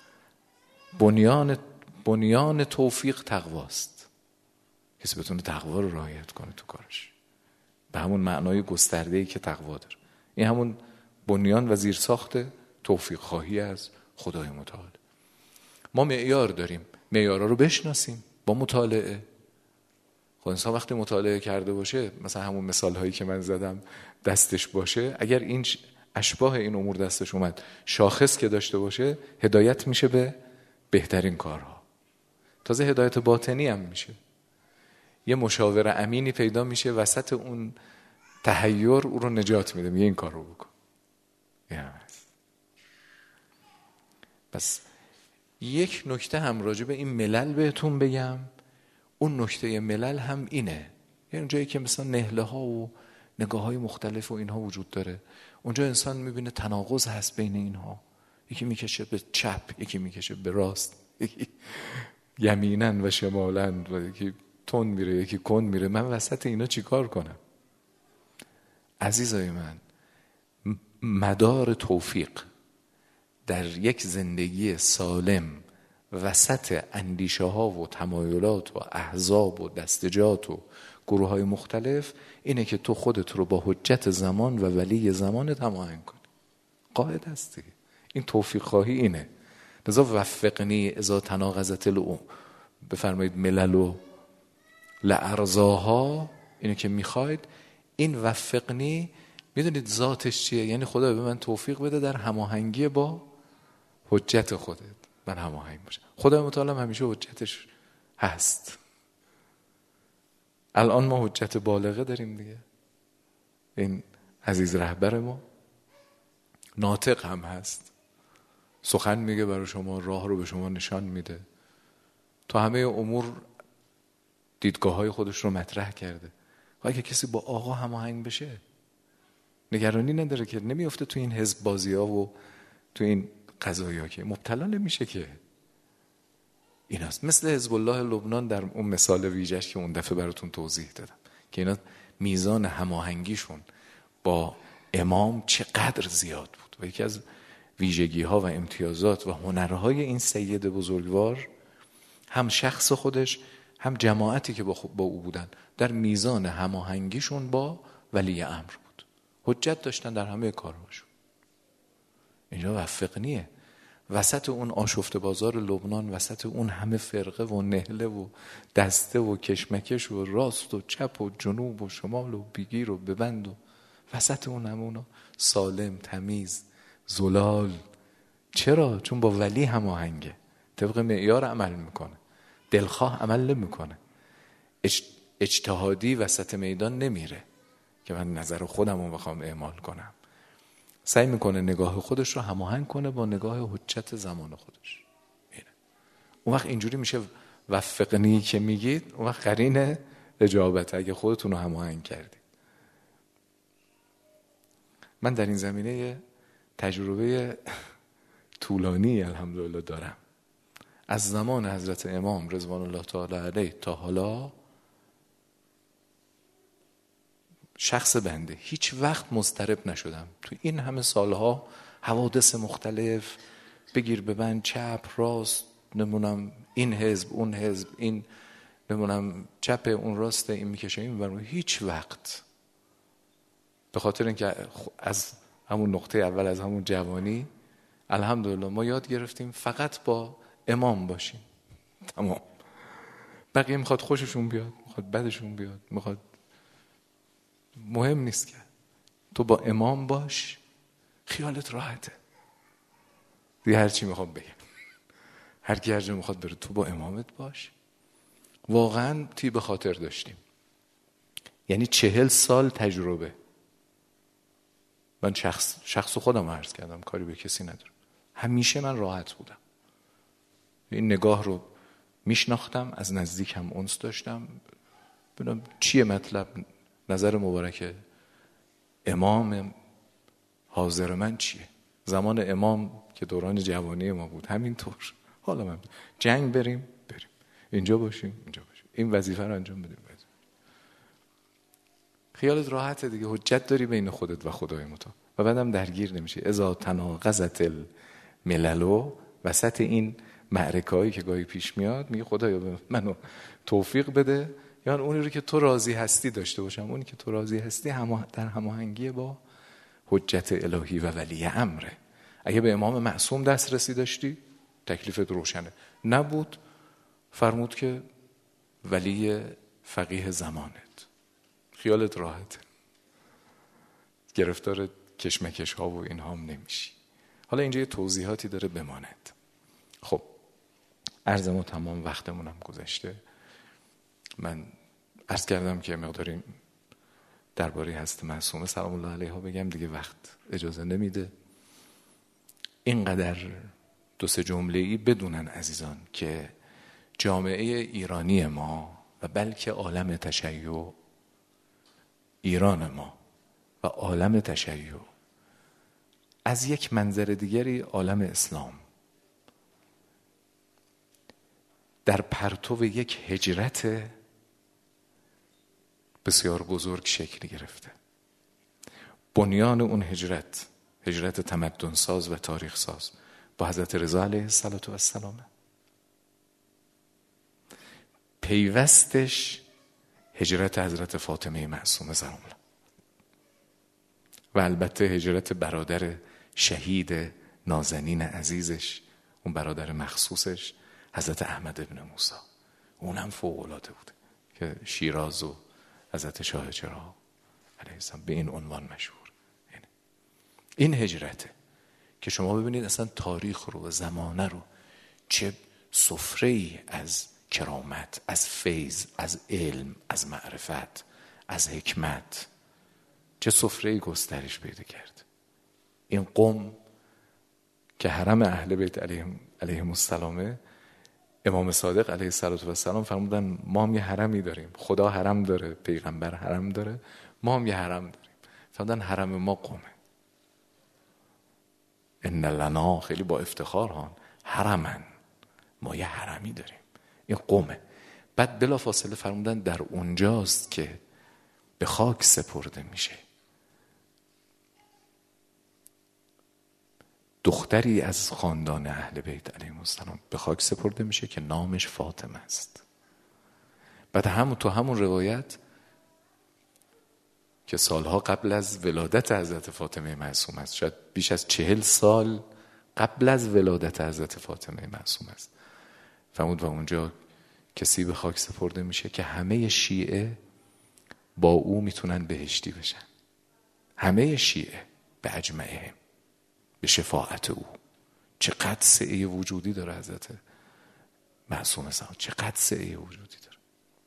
بنیان بنیان توفیق تقواست. کسی بتونه تقوا رو رعایت کنه تو کارش به همون معنای گسترده‌ای که تقوا داره. این همون بنیان و زیرساخت توفیق خواهی از خدای متعال. ما معیار داریم، معیارها رو بشناسیم با مطالعه. خب انسان وقتی مطالعه کرده باشه، مثلا همون مثال هایی که من زدم دستش باشه، اگر این اشباه این امور دستش اومد، شاخص که داشته باشه، هدایت میشه به بهترین کارها. تازه هدایت باطنی هم میشه. یه مشاور امینی پیدا میشه وسط اون تحیر او رو نجات میده، میگه این کار رو بکن. پس یک نکته هم راجع به این ملل بهتون بگم. اون نکته ملل هم اینه، یعنی جایی که مثلا نهله ها و نگاه های مختلف و اینها وجود داره، اونجا انسان میبینه تناقض هست بین اینها. یکی میکشه به چپ، یکی میکشه به راست، یکی یمینن و شمالن و یکی تون میره یکی کن میره. من وسط اینا چی کار کنم؟ عزیزای من، مدار توفیق در یک زندگی سالم وسط اندیشه ها و تمایلات و احزاب و دستجات و گروه های مختلف اینه که تو خودت رو با حجت زمان و ولی زمانت هماهنگ کنی. قاعده است دیگه. این توفیق خواهی اینه. لذا وفقنی اذا تناقضت الامور، بفرمایید ملل و لارضاها، اینو که میخواید. این وفقنی میدونید ذاتش چیه؟ یعنی خدا به من توفیق بده در هماهنگی با حجت خودت من هماهنگ باشم. خدا متعال همیشه حجتش هست. الان ما حجت بالغه داریم دیگه. این عزیز رهبر ما ناطق هم هست، سخن میگه برای شما، راه رو به شما نشان میده، تو همه امور دیدگاه های خودش رو مطرح کرده. و اگه کسی با آقا هماهنگ بشه نگرانی نداره که نمیفته تو این حزب بازی ها و تو این قضایی ها، که مبتلا نمیشه که. این هست مثل حزب الله لبنان در اون مثال ویژه‌اش که اون دفعه براتون توضیح دادم که اینا میزان هماهنگیشون با امام چقدر زیاد بود و یکی از ویژگی ها و امتیازات و هنرهای این سید بزرگوار هم شخص خودش هم جماعتی که با, با او بودن در میزان هماهنگیشون با ولی امر بود. حجت داشتن در همه کارهاشون. اینجا وفقنیه. وسط اون آشفته بازار لبنان، وسط اون همه فرقه و نهله و دسته و کشمکش و راست و چپ و جنوب و شمال و بگیر و ببند و وسط اون همونا سالم، تمیز، زلال. چرا؟ چون با ولی هماهنگه، طبق معیار عمل میکنه، دلخواه عمل نمیکنه، اجتهادی وسط میدان نمیره که من نظر خودم رو بخوام اعمال کنم. سعی میکنه نگاه خودش رو هماهنگ کنه با نگاه حجت زمان خودش. اینه. اون وقت اینجوری میشه وفقنی که میگید، اون وقت قرین اجابت اگه خودتون رو هماهنگ کردید. من در این زمینه تجربه طولانی الحمدلله دارم. از زمان حضرت امام رضوان الله تعالی علیه تا حالا شخص بنده هیچ وقت مضطرب نشدم. تو این همه سالها حوادث مختلف، بگیر ببند، چپ راست، نمونم این حزب اون حزب، این نمونم چپ اون راسته، این میکشه این میبرم، هیچ وقت. به خاطر اینکه از همون نقطه اول، از همون جوانی الحمدلله ما یاد گرفتیم فقط با امام باشیم. تمام. بقیه میخواد خوششون بیاد، میخواد بدشون بیاد، میخواد، مهم نیست که تو با امام باش، خیالت راحته. دیگه هر چی میخوام بگم، هر کی هر جا میخواد بره، تو با امامت باش. واقعا تی به خاطر داشتیم، یعنی چهل سال تجربه. من شخص شخص خودم عرض کردم، کاری به کسی ندارم. همیشه من راحت بودم، این نگاه رو میشناختم، از نزدیک هم انس داشتم، ببینم چیه مطلب، نظر مبارک امام حاضر من چیه. زمان امام که دوران جوانی ما بود همینطور. حالا من جنگ بریم بریم، اینجا باشیم اینجا باشیم، این وظیفه رو انجام بدیم. خیالت راحته دیگه، حجت داری بین خودت و خدای متعال و بعدم درگیر نمیشه. اذا تناقضت الملل، وسط این معرکه‌ای که گاهی پیش میاد میگه خدایا منو توفیق بده، یعنی اونی رو که تو راضی هستی داشته باشم. اونی که تو راضی هستی هم در هماهنگی با حجت الهی و ولی امره. اگه به امام معصوم دسترسی داشتی تکلیفت روشنه، نبود فرمود که ولی فقیه زمانت، خیالت راحته، گرفتار کشمکش ها و این هم نمیشی. حالا اینجا یه توضیحاتی داره بماند. خب عرض ما تمام، وقتمونم گذشته. من عرض کردم که مقداری درباره هست معصومه سلام الله علیها بگم دیگه، وقت اجازه نمیده. اینقدر دو سه جمله‌ای بدونن عزیزان که جامعه ایرانی ما و بلکه عالم تشیع، ایران ما و عالم تشیع از یک منظر دیگری عالم اسلام در پرتو یک هجرت بسیار بزرگ شکل گرفته. بنیان اون هجرت، هجرت تمدن ساز و تاریخ ساز با حضرت رضا علیه السلام. پیوستش هجرت حضرت فاطمه معصومه سلام الله و البته هجرت برادر شهید نازنین عزیزش، اون برادر مخصوصش حضرت احمد ابن موسی، اونم فوق العاده بوده که شیراز و حضرت شاه چراغ علیه السلام به این عنوان مشهور. این هجرته که شما ببینید اصلا تاریخ رو و زمانه رو چه سفره‌ای از کرامت، از فیض، از علم، از معرفت، از حکمت، چه سفره‌ای گسترش پیدا کرد. این قوم که حرم اهل بیت علیهم علیهم السلام، امام صادق علیه السلام فرمودن ما هم یه حرمی داریم، خدا حرم داره، پیغمبر حرم داره، ما هم یه حرم داریم. فرمودن حرم ما قومه. ان لنا، خیلی با افتخار هان، حرمن، ما یه حرمی داریم، این قومه. بعد بلا فاصله فرمودن در اونجاست که به خاک سپرده میشه دختری از خاندان اهل بیت علیهم السلام، به خاک سپرده میشه که نامش فاطمه است. بعد همون تو همون روایت که سالها قبل از ولادت حضرت فاطمه معصومه است، شاید بیش از چهل سال قبل از ولادت حضرت فاطمه معصومه است، فرمود و اونجا کسی به خاک سپرده میشه که همه شیعه با او میتونن بهشتی بشن، همه شیعه به اجمعهم، به شفاعت او. چقدر سعی وجودی داره حضرت معصومه سلام، چقدر سعی وجودی داره.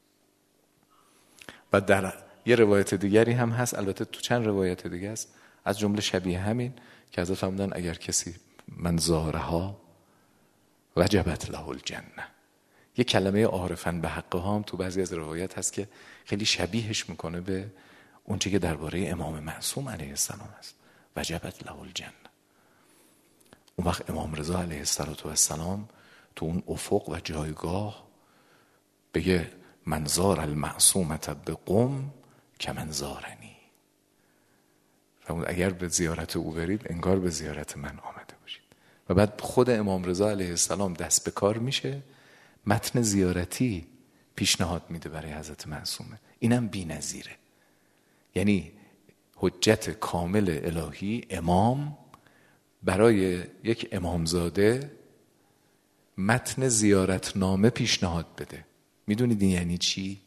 و در یه روایت دیگری هم هست، البته تو چند روایت دیگه است، از جمله شبیه همین که حضرت فرمودن اگر کسی من زارها وجبت له الجنه. یه کلمه عارفن به حقها هم تو بعضی از روایت هست که خیلی شبیهش میکنه به اون چیزی که درباره امام معصوم علیه السلام است، وجبت له الجنه. اون وقت امام رضا علیه السلام تو اون افق و جایگاه بگه من زار المعصومت بقم که من زارنی. اگر به زیارت او برید انگار به زیارت من آمده باشید. و بعد خود امام رضا علیه السلام دست به کار میشه، متن زیارتی پیشنهاد میده برای حضرت معصومه. اینم بی‌نظیره، یعنی حجت کامل الهی، امام برای یک امامزاده متن زیارتنامه پیشنهاد بده. میدونید این یعنی چی؟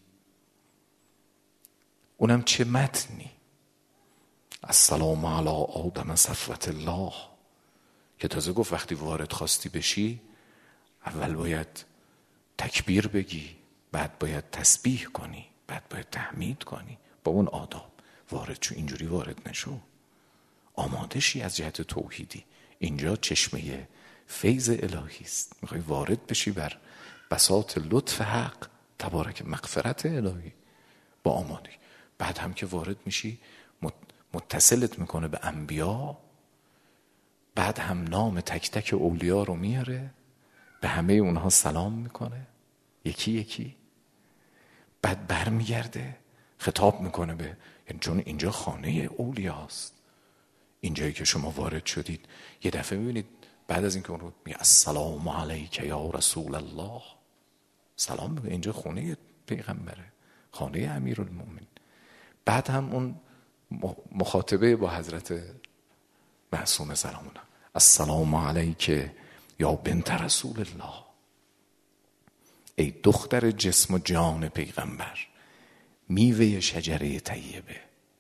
اونم چه متنی؟ السلام علی آدم صفوت الله، که تازه گفت وقتی وارد خواستی بشی اول باید تکبیر بگی، بعد باید تسبیح کنی، بعد باید تحمید کنی، با اون آداب وارد شو. اینجوری وارد نشو، آماده شی از جهت توحیدی. اینجا چشمه فیض الهی است، میخوای وارد بشی بر بساط لطف حق تبارک، مغفرت الهی، با آمادگی. بعد هم که وارد میشی متصلت میکنه به انبیا، بعد هم نام تک تک اولیا رو میاره، به همه اونها سلام میکنه یکی یکی، بعد بر میگرده خطاب میکنه به، یعنی چون اینجا خانه اولیاست، اینجایی که شما وارد شدید. یه دفعه میبینید بعد از اینکه اون رو میگه السلام علیک یا رسول الله، سلام میگه، اینجا خونه پیغمبره، خانه امیرالمومنین. بعد هم اون مخاطبه با حضرت معصومه سلام الله، السلام علیک یا بنت رسول الله، ای دختر جسم و جان پیغمبر، میوه شجره طیبه،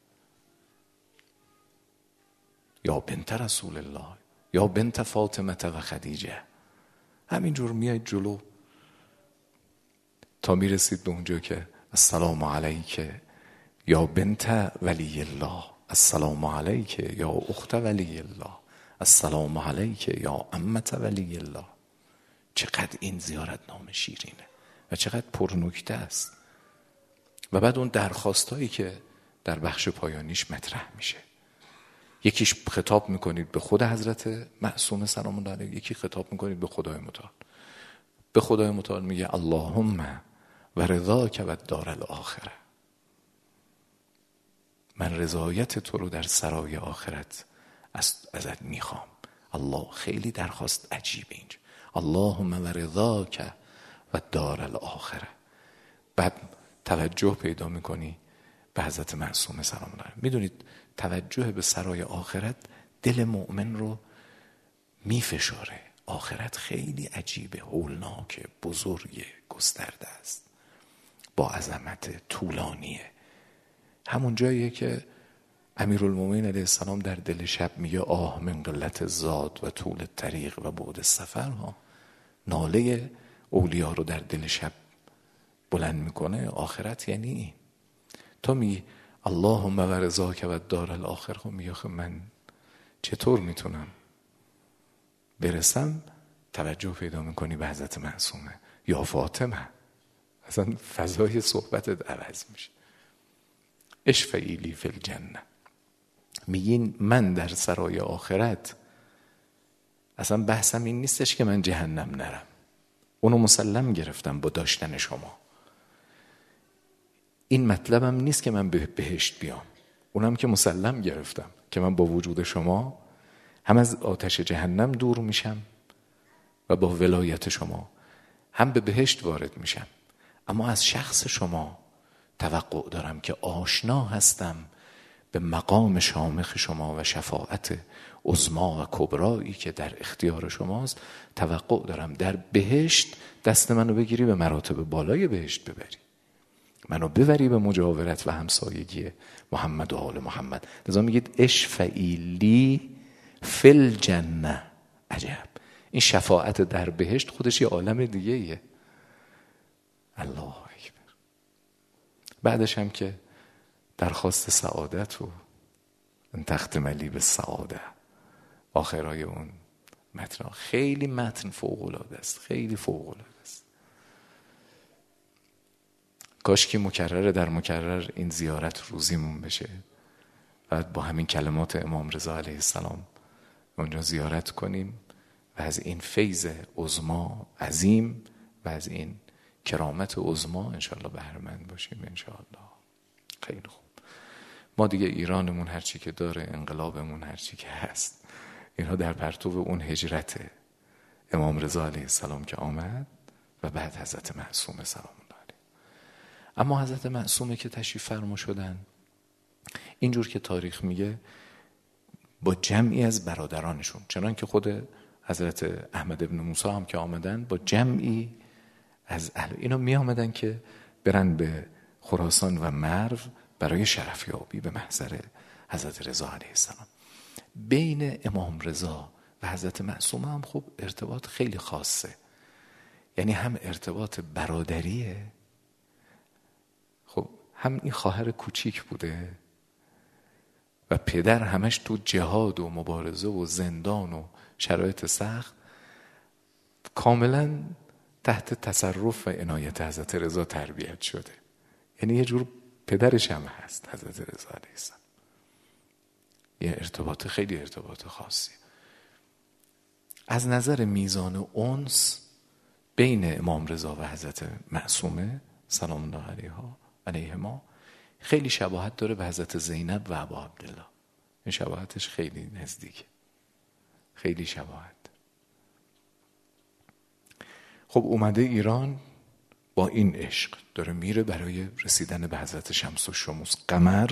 یا بنت رسول الله، یا بنت فاطمه و خدیجه. همینجور میاید جلو تا میرسید به اونجا که السلام علیک یا بنت ولی الله، السلام علیک یا اخت ولی الله، السلام علیک یا عمت ولی الله. چقدر این زیارت نام شیرینه و چقدر پرنکته است. و بعد اون درخواستایی که در بخش پایانیش مطرح میشه، یکیش خطاب میکنید به خود حضرت معصومه سلام الله علیه، یکی خطاب میکنید به خدای متعال. به خدای متعال میگه اللهم و رضاک و دار الاخره، من رضایت تو رو در سرای آخرت ازت میخوام. الله، خیلی درخواست عجیبه اینجا، اللهم و رضاک و دار الاخره، توجه پیدا میکنی به حضرت معصومه سلام الله علیها. میدونید توجه به سرای آخرت دل مؤمن رو میفشاره. آخرت خیلی عجیبه، هولناکه، بزرگه، گسترده است، با عظمت، طولانیه. همون جاییه که امیرالمومنین علیه السلام در دل شب میگه آه من قلت زاد و طول طریق و بعد سفر ها. ناله اولیا رو در دل شب بلند میکنه. آخرت یعنی این. تا میگی اللهم و رضاک و دار الاخره، خب میگه خب من چطور میتونم برسم؟ توجه پیدا میکنی به حضرت معصومه یا فاطمه، اصلا فضای صحبتت عوض میشه. اشفعی لی فی الجنه، میگین من در سرای آخرت اصلا بحثم این نیستش که من جهنم نرم، اونو مسلم گرفتم با داشتن شما. این مطلبم نیست که من به بهشت بیام، اونم که مسلم گرفتم که من با وجود شما هم از آتش جهنم دور میشم و با ولایت شما هم به بهشت وارد میشم. اما از شخص شما توقع دارم که آشنا هستم به مقام شامخ شما و شفاعت عظما و کبرایی که در اختیار شماست. توقع دارم در بهشت دست منو بگیری به مراتب بالای بهشت ببری، منو ببری به مجاورت و همسایگی محمد و آل محمد. لذا میگید اشفعی لی فی الجنه. عجب، این شفاعت در بهشت خودش یه عالم دیگه ایه. الله اکبر. بعدش هم که درخواست سعادت و ان تختم لی بالسعاده، آخرای اون متن خیلی متن فوق العاده است، خیلی فوق العاده است. کاش که مکرر در مکرر این زیارت روزیمون بشه، بعد با همین کلمات امام رضا علیه السلام اونجا زیارت کنیم و از این فیض عظما عظیم و از این کرامت عظما انشالله بهره مند باشیم انشالله. خیلی خوب. ما دیگه ایرانمون هرچی که داره، انقلابمون هرچی که هست، اینها در پرتو اون هجرت امام رضا علیه السلام که آمد و بعد حضرت معصومه سلام الله علیه. اما حضرت معصومه که تشریف فرما شدن، اینجور که تاریخ میگه با جمعی از برادرانشون، چنان که خود حضرت احمد ابن موسی هم که آمدن با جمعی از اهل، اینا می آمدن که برن به خراسان و مرو برای شرفیابی به محضر حضرت رضا علیه السلام. بین امام رضا و حضرت معصومه هم خب ارتباط خیلی خاصه، یعنی هم ارتباط برادریه، خب هم این خواهر کوچیک بوده و پدر همش تو جهاد و مبارزه و زندان و شرایط سخت کاملا تحت تصرف و عنایت حضرت رضا تربیت شده. یعنی یه جور پدرش هم هست حضرت رضا علیه السلام. یه ارتباط خیلی ارتباط خاصی. از نظر میزان انس بین امام رضا و حضرت معصومه سلام الله علیها علیهما خیلی شباهت داره به حضرت زینب و ابا عبدالله. این شباهتش خیلی نزدیکه، خیلی شباهت. خب اومده ایران با این عشق داره میره برای رسیدن به حضرت شمس و شموس قمر،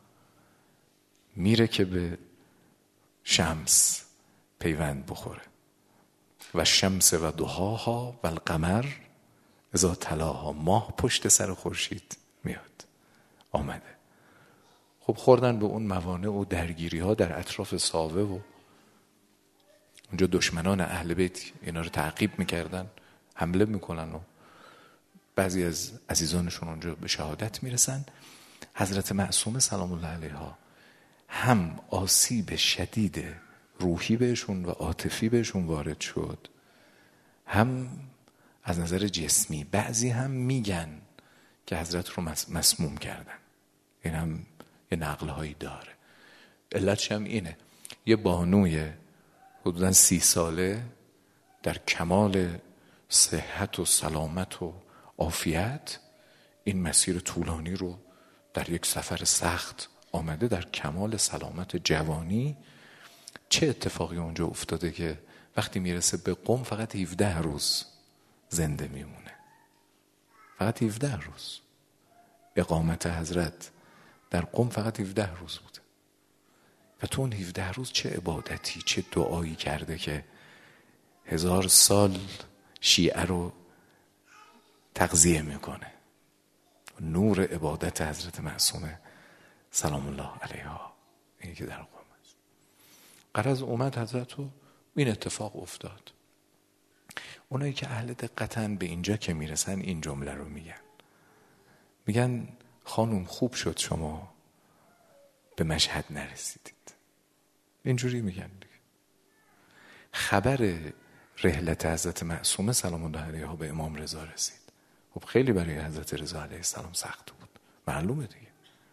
میره که به شمس پیوند بخوره. و شمس و ضحاها و القمر اذا تلاها، ماه پشت سر خورشید میاد آمده. خب خوردن به اون موانع و درگیری ها در اطراف ساوه و اونجا دشمنان اهل بیت اینا رو تعقیب میکردن، حمله میکنن و بعضی از عزیزانشون اونجا به شهادت میرسن. حضرت معصومه سلام الله علیها هم آسیب شدید روحی بهشون و عاطفی بهشون وارد شد، هم از نظر جسمی. بعضی هم میگن که حضرت رو مسموم کردن، این هم یه نقل هایی داره. علتش هم اینه، یه بانوی حدوداً سی ساله در کمال صحت و سلامت و عافیت این مسیر طولانی رو در یک سفر سخت آمده در کمال سلامت جوانی. چه اتفاقی اونجا افتاده که وقتی میرسه به قم فقط هفده روز زنده میمونه، فقط هفده روز. اقامت حضرت در قم فقط هفده روز بوده و تو اون هفده روز چه عبادتی چه دعایی کرده که هزار سال شیعه رو تغذیه میکنه. نور عبادت حضرت معصومه سلام الله علیها اینی که در قم است. غرض اومد حضرت رو این اتفاق افتاد. اونایی که اهل دقتن به اینجا که میرسن این جمله رو میگن، میگن خانم خوب شد شما به مشهد نرسیدید. اینجوری میگن دیگه. خبر رحلت حضرت معصومه سلام الله علیها به امام رضا رسید. خب خیلی برای حضرت رضا علیه السلام سخت بود، معلومه دیگه.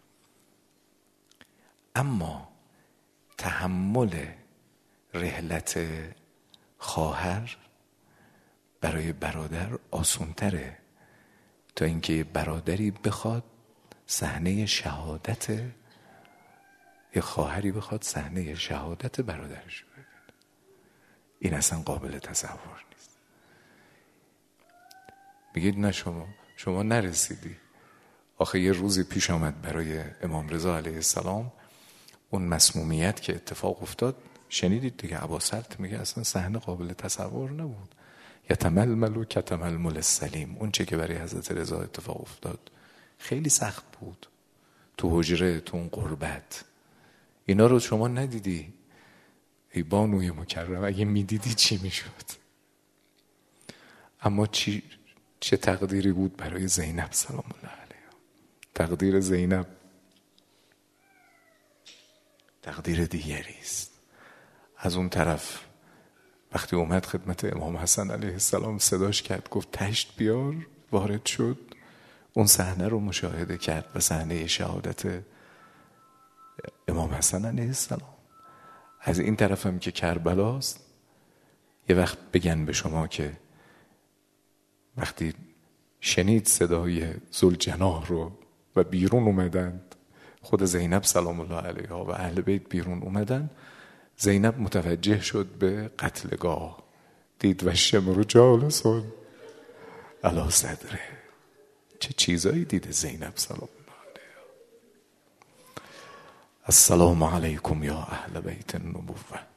اما تحمل رحلت خواهر برای برادر آسان‌تره تا اینکه برادری بخواد صحنه شهادت یه خواهری بخواد صحنه شهادت برادرش ببینه. این اصلا قابل تصور نیست. میگید نه شما شما نرسیدی. آخه یه روزی پیش آمد برای امام رضا علیه السلام اون مسمومیت که اتفاق افتاد، شنیدید دیگه. اباسلط میگه اصلا صحنه قابل تصور نبود. یتململ و کتململ السلیم. اون چه که برای حضرت رضا اتفاق افتاد خیلی سخت بود. تو حجره، تو اون غربت، اینا رو شما ندیدی. ای بانوی مکرم اگه میدیدی چی میشد. اما چی چه تقدیری بود برای زینب سلام الله علیها. تقدیر زینب تقدیر دیگری است. از اون طرف وقتی اومد خدمت امام حسن علیه السلام صداش کرد، گفت تشت بیار، وارد شد، اون صحنه رو مشاهده کرد و صحنه شهادت امام حسن علیه السلام. از این طرف هم که کربلاست، یه وقت بگن به شما که وقتی شنید صدای ذوالجناح رو و بیرون اومدند، خود زینب سلام الله علیها و اهل بیت بیرون اومدن، زینب متوجه شد به قتلگاه، دید و شمر جالسون علی صدره. چه چیزایی دیده زینب سلام الله علیها. السلام علیکم یا اهل بیت النبوه.